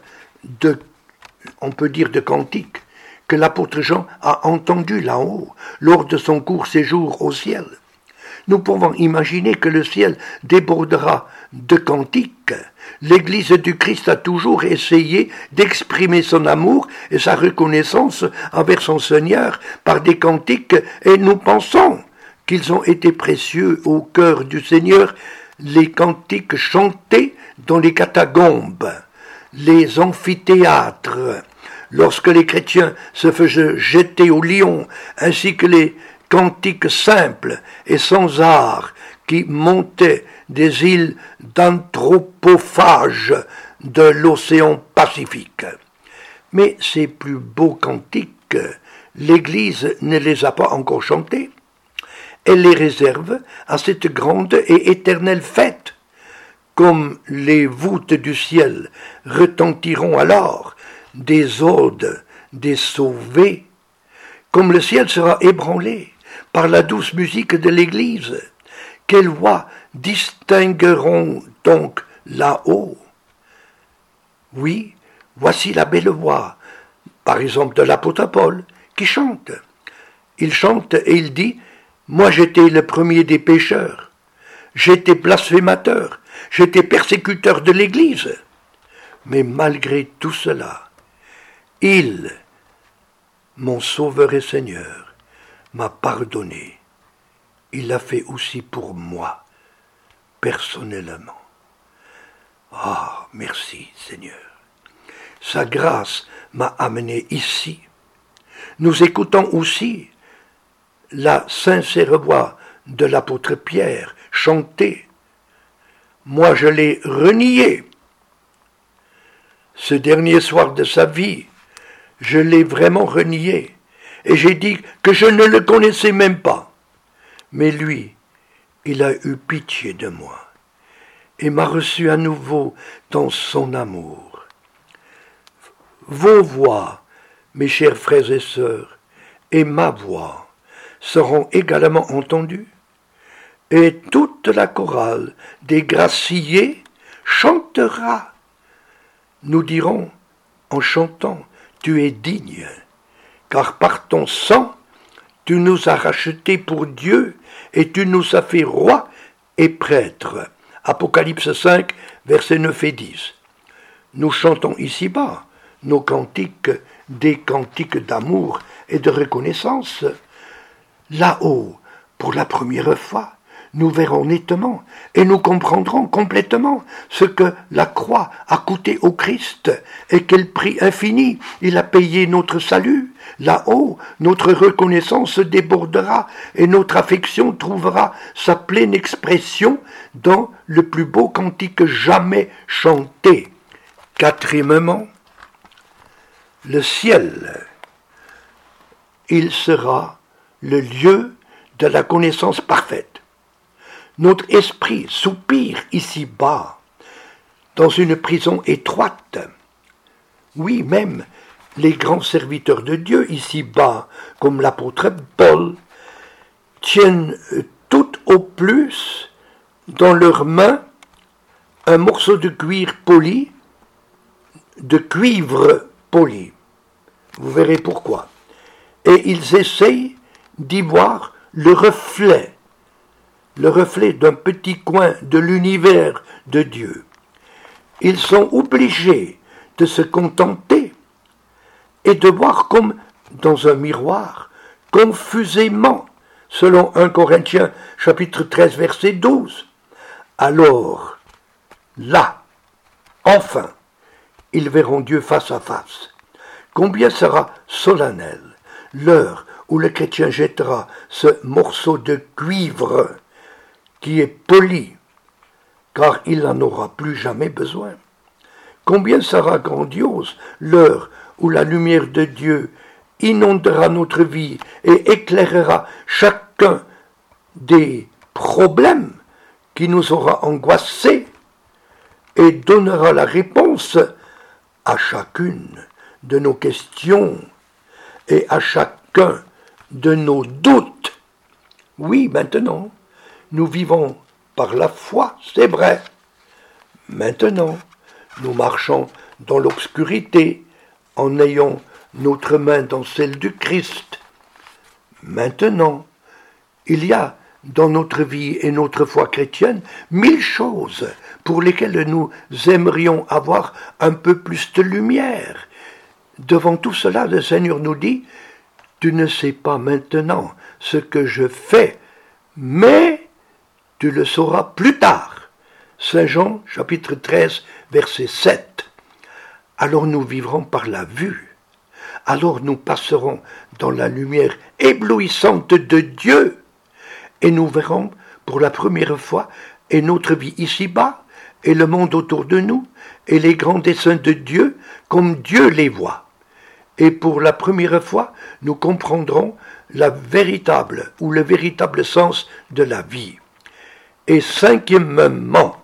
on peut dire de cantiques, que l'apôtre Jean a entendus là-haut, lors de son court séjour au ciel. Nous pouvons imaginer que le ciel débordera de cantiques. L'Église du Christ a toujours essayé d'exprimer son amour et sa reconnaissance envers son Seigneur par des cantiques, et nous pensons qu'ils ont été précieux au cœur du Seigneur, les cantiques chantés dans les catacombes, les amphithéâtres, lorsque les chrétiens se faisaient jeter au lion, ainsi que les cantiques simples et sans art qui montaient des îles d'anthropophages de l'océan Pacifique. Mais ces plus beaux cantiques, l'Église ne les a pas encore chantés. Elle les réserve à cette grande et éternelle fête. Comme les voûtes du ciel retentiront alors des odes des sauvés, comme le ciel sera ébranlé par la douce musique de l'Église, quelles voix distingueront donc là-haut? Oui, voici la belle voix, par exemple de l'apôtre Paul, qui chante. Il chante et il dit « Moi j'étais le premier des pécheurs, j'étais blasphémateur, j'étais persécuteur de l'Église. » Mais malgré tout cela, il, mon Sauveur et Seigneur, m'a pardonné. Il l'a fait aussi pour moi, personnellement. Ah, merci Seigneur. Sa grâce m'a amené ici. Nous écoutons aussi la sincère voix de l'apôtre Pierre chanter. Moi je l'ai renié. Ce dernier soir de sa vie, je l'ai vraiment renié, et j'ai dit que je ne le connaissais même pas. Mais lui, il a eu pitié de moi, et m'a reçu à nouveau dans son amour. Vos voix, mes chers frères et sœurs, et ma voix seront également entendues, et toute la chorale des graciés chantera. Nous dirons, en chantant, tu es digne, car par ton sang, tu nous as rachetés pour Dieu, et tu nous as fait rois et prêtres. Apocalypse 5, versets 9 et 10. Nous chantons ici-bas nos cantiques, des cantiques d'amour et de reconnaissance. Là-haut, pour la première fois, nous verrons nettement et nous comprendrons complètement ce que la croix a coûté au Christ et quel prix infini il a payé notre salut. Là-haut, notre reconnaissance débordera et notre affection trouvera sa pleine expression dans le plus beau cantique jamais chanté. Quatrièmement, le ciel. Il sera le lieu de la connaissance parfaite. Notre esprit soupire ici-bas, dans une prison étroite. Oui, même les grands serviteurs de Dieu ici-bas, comme l'apôtre Paul, tiennent tout au plus dans leurs mains un morceau de cuivre poli, Vous verrez pourquoi. Et ils essayent d'y voir le reflet d'un petit coin de l'univers de Dieu. Ils sont obligés de se contenter et de voir comme dans un miroir, confusément, selon 1 Corinthiens chapitre 13 verset 12. Alors, là, enfin, ils verront Dieu face à face. Combien sera solennel l'heure où le chrétien jettera ce morceau de cuivre qui est poli, car il n'en aura plus jamais besoin. Combien sera grandiose l'heure où la lumière de Dieu inondera notre vie et éclairera chacun des problèmes qui nous aura angoissés et donnera la réponse à chacune de nos questions et à chacun de nos doutes. Oui, maintenant, nous vivons par la foi, c'est vrai. Maintenant, nous marchons dans l'obscurité en ayant notre main dans celle du Christ. Maintenant, il y a dans notre vie et notre foi chrétienne 1000 choses pour lesquelles nous aimerions avoir un peu plus de lumière. Devant tout cela, le Seigneur nous dit « Tu ne sais pas maintenant ce que je fais, mais tu le sauras plus tard. » Saint Jean, chapitre 13, verset 7. Alors nous vivrons par la vue. Alors nous passerons dans la lumière éblouissante de Dieu. Et nous verrons pour la première fois et notre vie ici-bas, et le monde autour de nous, et les grands desseins de Dieu, comme Dieu les voit. Et pour la première fois, nous comprendrons le véritable sens de la vie. Et cinquièmement,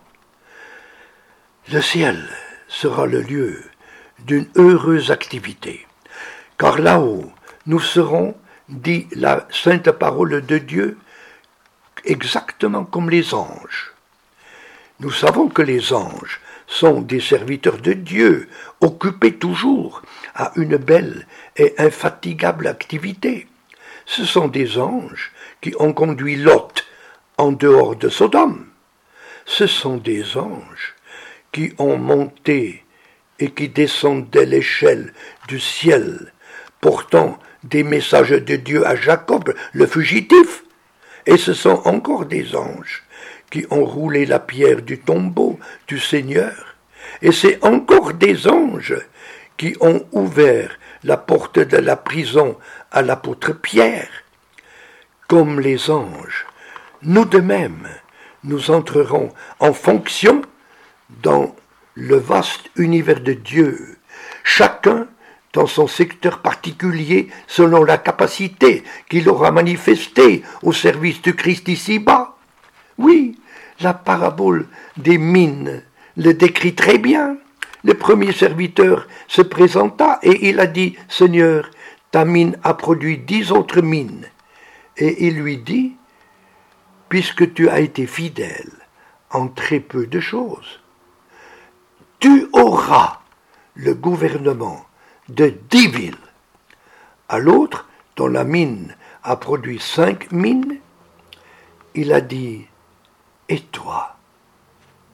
le ciel sera le lieu d'une heureuse activité, car là-haut, nous serons, dit la sainte parole de Dieu, exactement comme les anges. Nous savons que les anges sont des serviteurs de Dieu, occupés toujours à une belle et infatigable activité. Ce sont des anges qui ont conduit Lot en dehors de Sodome. Ce sont des anges qui ont monté et qui descendaient l'échelle du ciel, portant des messages de Dieu à Jacob, le fugitif. Et ce sont encore des anges qui ont roulé la pierre du tombeau du Seigneur. Et c'est encore des anges qui ont ouvert la porte de la prison à l'apôtre Pierre. Comme les anges, nous de même, nous entrerons en fonction dans le vaste univers de Dieu, chacun dans son secteur particulier selon la capacité qu'il aura manifestée au service du Christ ici-bas. Oui, la parabole des mines le décrit très bien. Le premier serviteur se présenta et il a dit « Seigneur, ta mine a produit 10 autres mines. » Et il lui dit « Puisque tu as été fidèle en très peu de choses, tu auras le gouvernement de 10 villes. » À l'autre, dont la mine a produit 5 mines, il a dit « Et toi,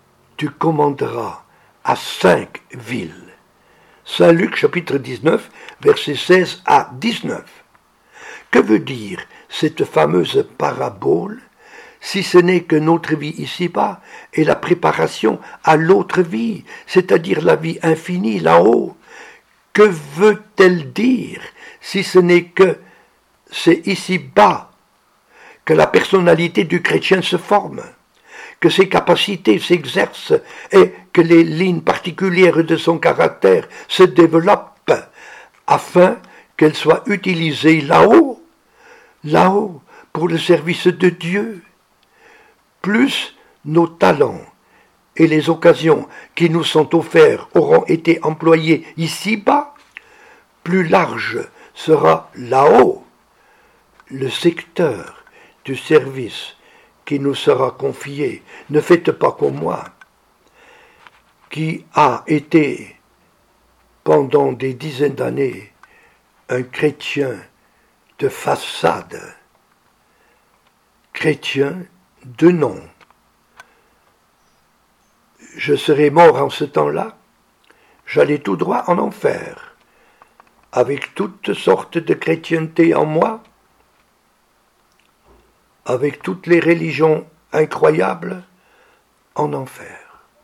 tu commanderas à 5 villes. Saint Luc chapitre 19, versets 16 à 19. Que veut dire cette fameuse parabole, si ce n'est que notre vie ici-bas est la préparation à l'autre vie, c'est-à-dire la vie infinie là-haut? Que veut-elle dire, si ce n'est que c'est ici-bas que la personnalité du chrétien se forme, que ses capacités s'exercent et que les lignes particulières de son caractère se développent afin qu'elles soient utilisées là-haut, pour le service de Dieu. Plus nos talents et les occasions qui nous sont offerts auront été employés ici-bas, plus large sera là-haut le secteur du service qui nous sera confié. Ne faites pas comme moi, qui a été pendant des dizaines d'années un chrétien de façade, chrétien de nom. Je serais mort en ce temps-là, j'allais tout droit en enfer, avec toutes sortes de chrétienté en moi, avec toutes les religions incroyables, en enfer.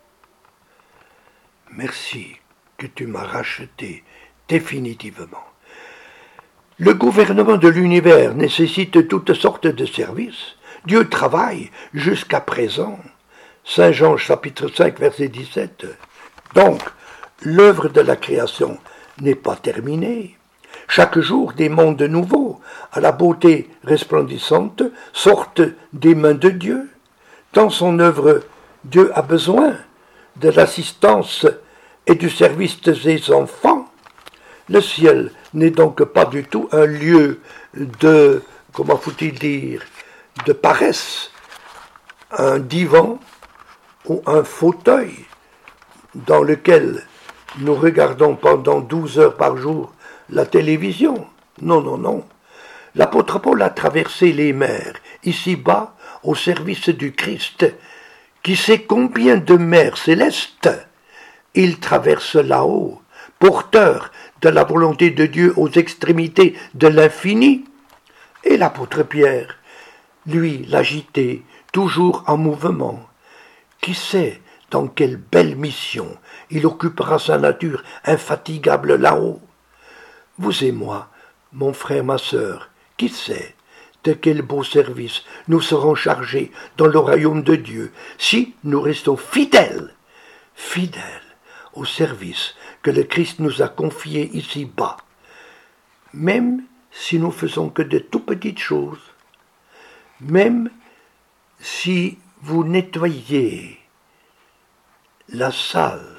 Merci que tu m'as racheté définitivement. Le gouvernement de l'univers nécessite toutes sortes de services. Dieu travaille jusqu'à présent. Saint Jean chapitre 5 verset 17. Donc, l'œuvre de la création n'est pas terminée. Chaque jour, des mondes nouveaux, à la beauté resplendissante, sortent des mains de Dieu. Dans son œuvre, Dieu a besoin de l'assistance et du service de ses enfants. Le ciel n'est donc pas du tout un lieu de, comment faut-il dire, de paresse, un divan ou un fauteuil dans lequel nous regardons pendant 12 heures par jour la télévision. Non, non, non. L'apôtre Paul a traversé les mers, ici-bas, au service du Christ, qui sait combien de mers célestes il traverse là-haut, porteur de la volonté de Dieu aux extrémités de l'infini. Et l'apôtre Pierre, lui, l'agité, toujours en mouvement. Qui sait dans quelle belle mission il occupera sa nature infatigable là-haut? Vous et moi, mon frère, ma sœur, qui sait de quel beau service nous serons chargés dans le royaume de Dieu si nous restons fidèles au service que le Christ nous a confié ici-bas, même si nous faisons que de tout petites choses, même si vous nettoyez la salle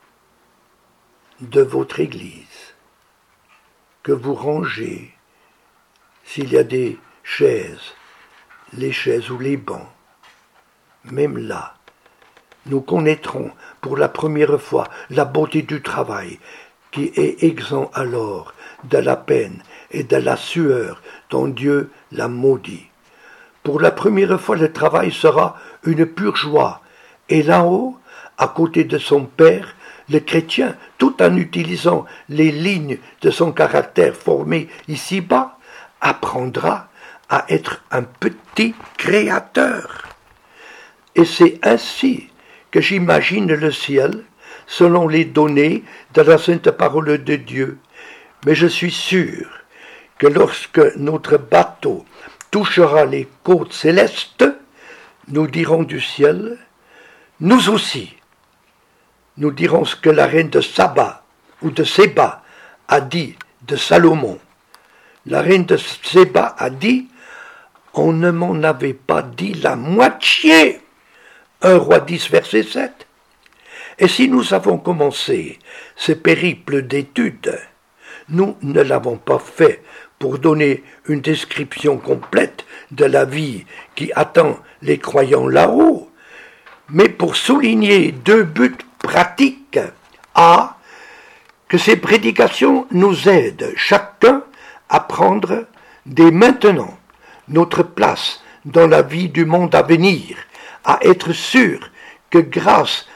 de votre église, que vous rangez, s'il y a des chaises, les chaises ou les bancs, même là, nous connaîtrons pour la première fois la beauté du travail qui est exempt alors de la peine et de la sueur dont Dieu l'a maudit. Pour la première fois, le travail sera une pure joie. Et là-haut, à côté de son Père, le chrétien, tout en utilisant les lignes de son caractère formé ici-bas, apprendra à être un petit créateur. Et c'est ainsi que j'imagine le ciel, selon les données de la sainte parole de Dieu. Mais je suis sûr que lorsque notre bateau touchera les côtes célestes, nous dirons du ciel, nous aussi, nous dirons ce que la reine de Saba ou de Séba a dit de Salomon. La reine de Séba a dit, on ne m'en avait pas dit la moitié. 1 Roi 10, verset 7. Et si nous avons commencé ce périple d'études, nous ne l'avons pas fait pour donner une description complète de la vie qui attend les croyants là-haut, mais pour souligner 2 buts pratiques. A. Que ces prédications nous aident chacun à prendre dès maintenant notre place dans la vie du monde à venir, à être sûr que grâce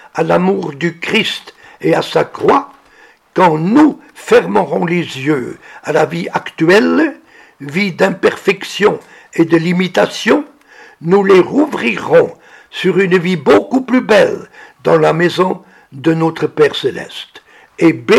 à l'amour du Christ et à sa croix, quand nous fermerons les yeux à la vie actuelle, vie d'imperfection et de limitation, nous les rouvrirons sur une vie beaucoup plus belle dans la maison de notre Père Céleste. Et B,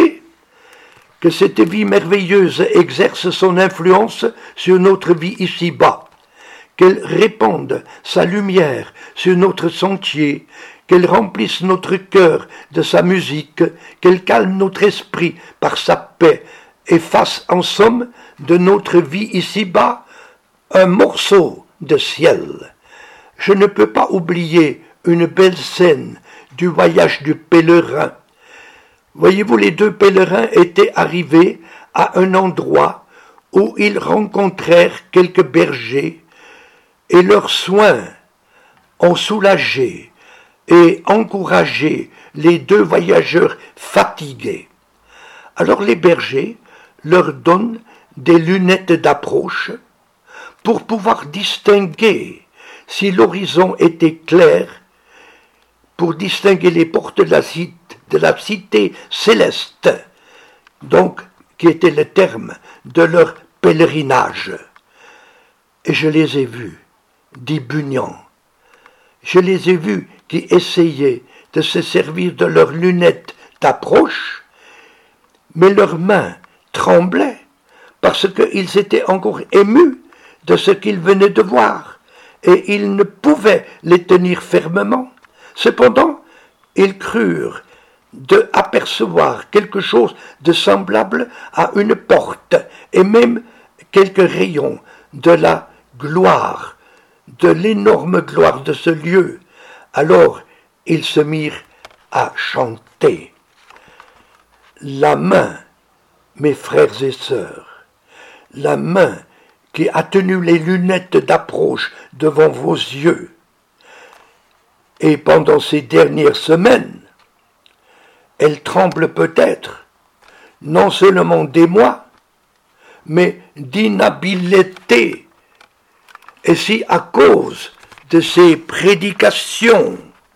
que cette vie merveilleuse exerce son influence sur notre vie ici-bas, qu'elle répande sa lumière sur notre sentier, qu'elle remplisse notre cœur de sa musique, qu'elle calme notre esprit par sa paix et fasse en somme de notre vie ici-bas un morceau de ciel. Je ne peux pas oublier une belle scène du voyage du pèlerin. Voyez-vous, les deux pèlerins étaient arrivés à un endroit où ils rencontrèrent quelques bergers et leurs soins ont soulagé et encouragé les deux voyageurs fatigués. Alors les bergers leur donnent des lunettes d'approche pour pouvoir distinguer si l'horizon était clair, pour distinguer les portes de la cité céleste, donc qui était le terme de leur pèlerinage. Et je les ai vus, dit Bunyan. Je les ai vus qui essayaient de se servir de leurs lunettes d'approche, mais leurs mains tremblaient parce qu'ils étaient encore émus de ce qu'ils venaient de voir, et ils ne pouvaient les tenir fermement. Cependant, ils crurent apercevoir quelque chose de semblable à une porte, et même quelques rayons de la gloire, de l'énorme gloire de ce lieu. Alors, ils se mirent à chanter. La main, mes frères et sœurs, la main qui a tenu les lunettes d'approche devant vos yeux, et pendant ces dernières semaines, elle tremble peut-être, non seulement d'émoi, mais d'inhabileté. Et si à cause de ces prédications,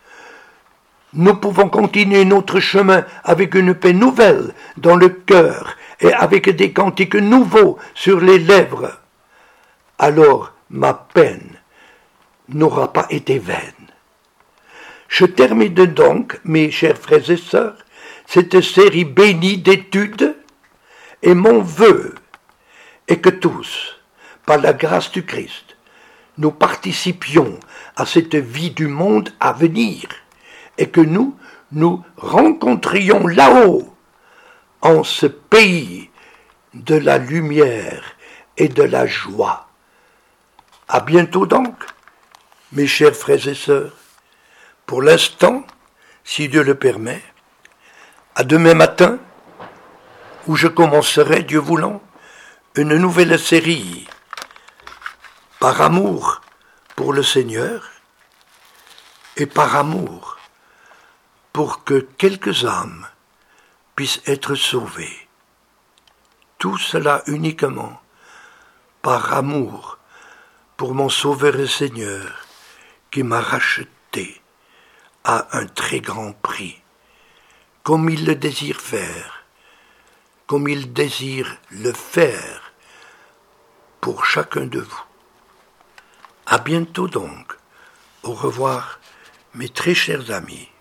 nous pouvons continuer notre chemin avec une paix nouvelle dans le cœur et avec des cantiques nouveaux sur les lèvres, alors ma peine n'aura pas été vaine. Je termine donc, mes chers frères et sœurs, cette série bénie d'études, et mon vœu est que tous, par la grâce du Christ, nous participions à cette vie du monde à venir, et que nous rencontrions là-haut, en ce pays de la lumière et de la joie. À bientôt donc, mes chers frères et sœurs. Pour l'instant, si Dieu le permet, à demain matin, où je commencerai, Dieu voulant, une nouvelle série par amour pour le Seigneur et par amour pour que quelques âmes puissent être sauvées. Tout cela uniquement par amour pour mon Sauveur et Seigneur qui m'a racheté à un très grand prix, comme il le désire faire, comme il désire le faire pour chacun de vous. À bientôt donc. Au revoir, mes très chers amis.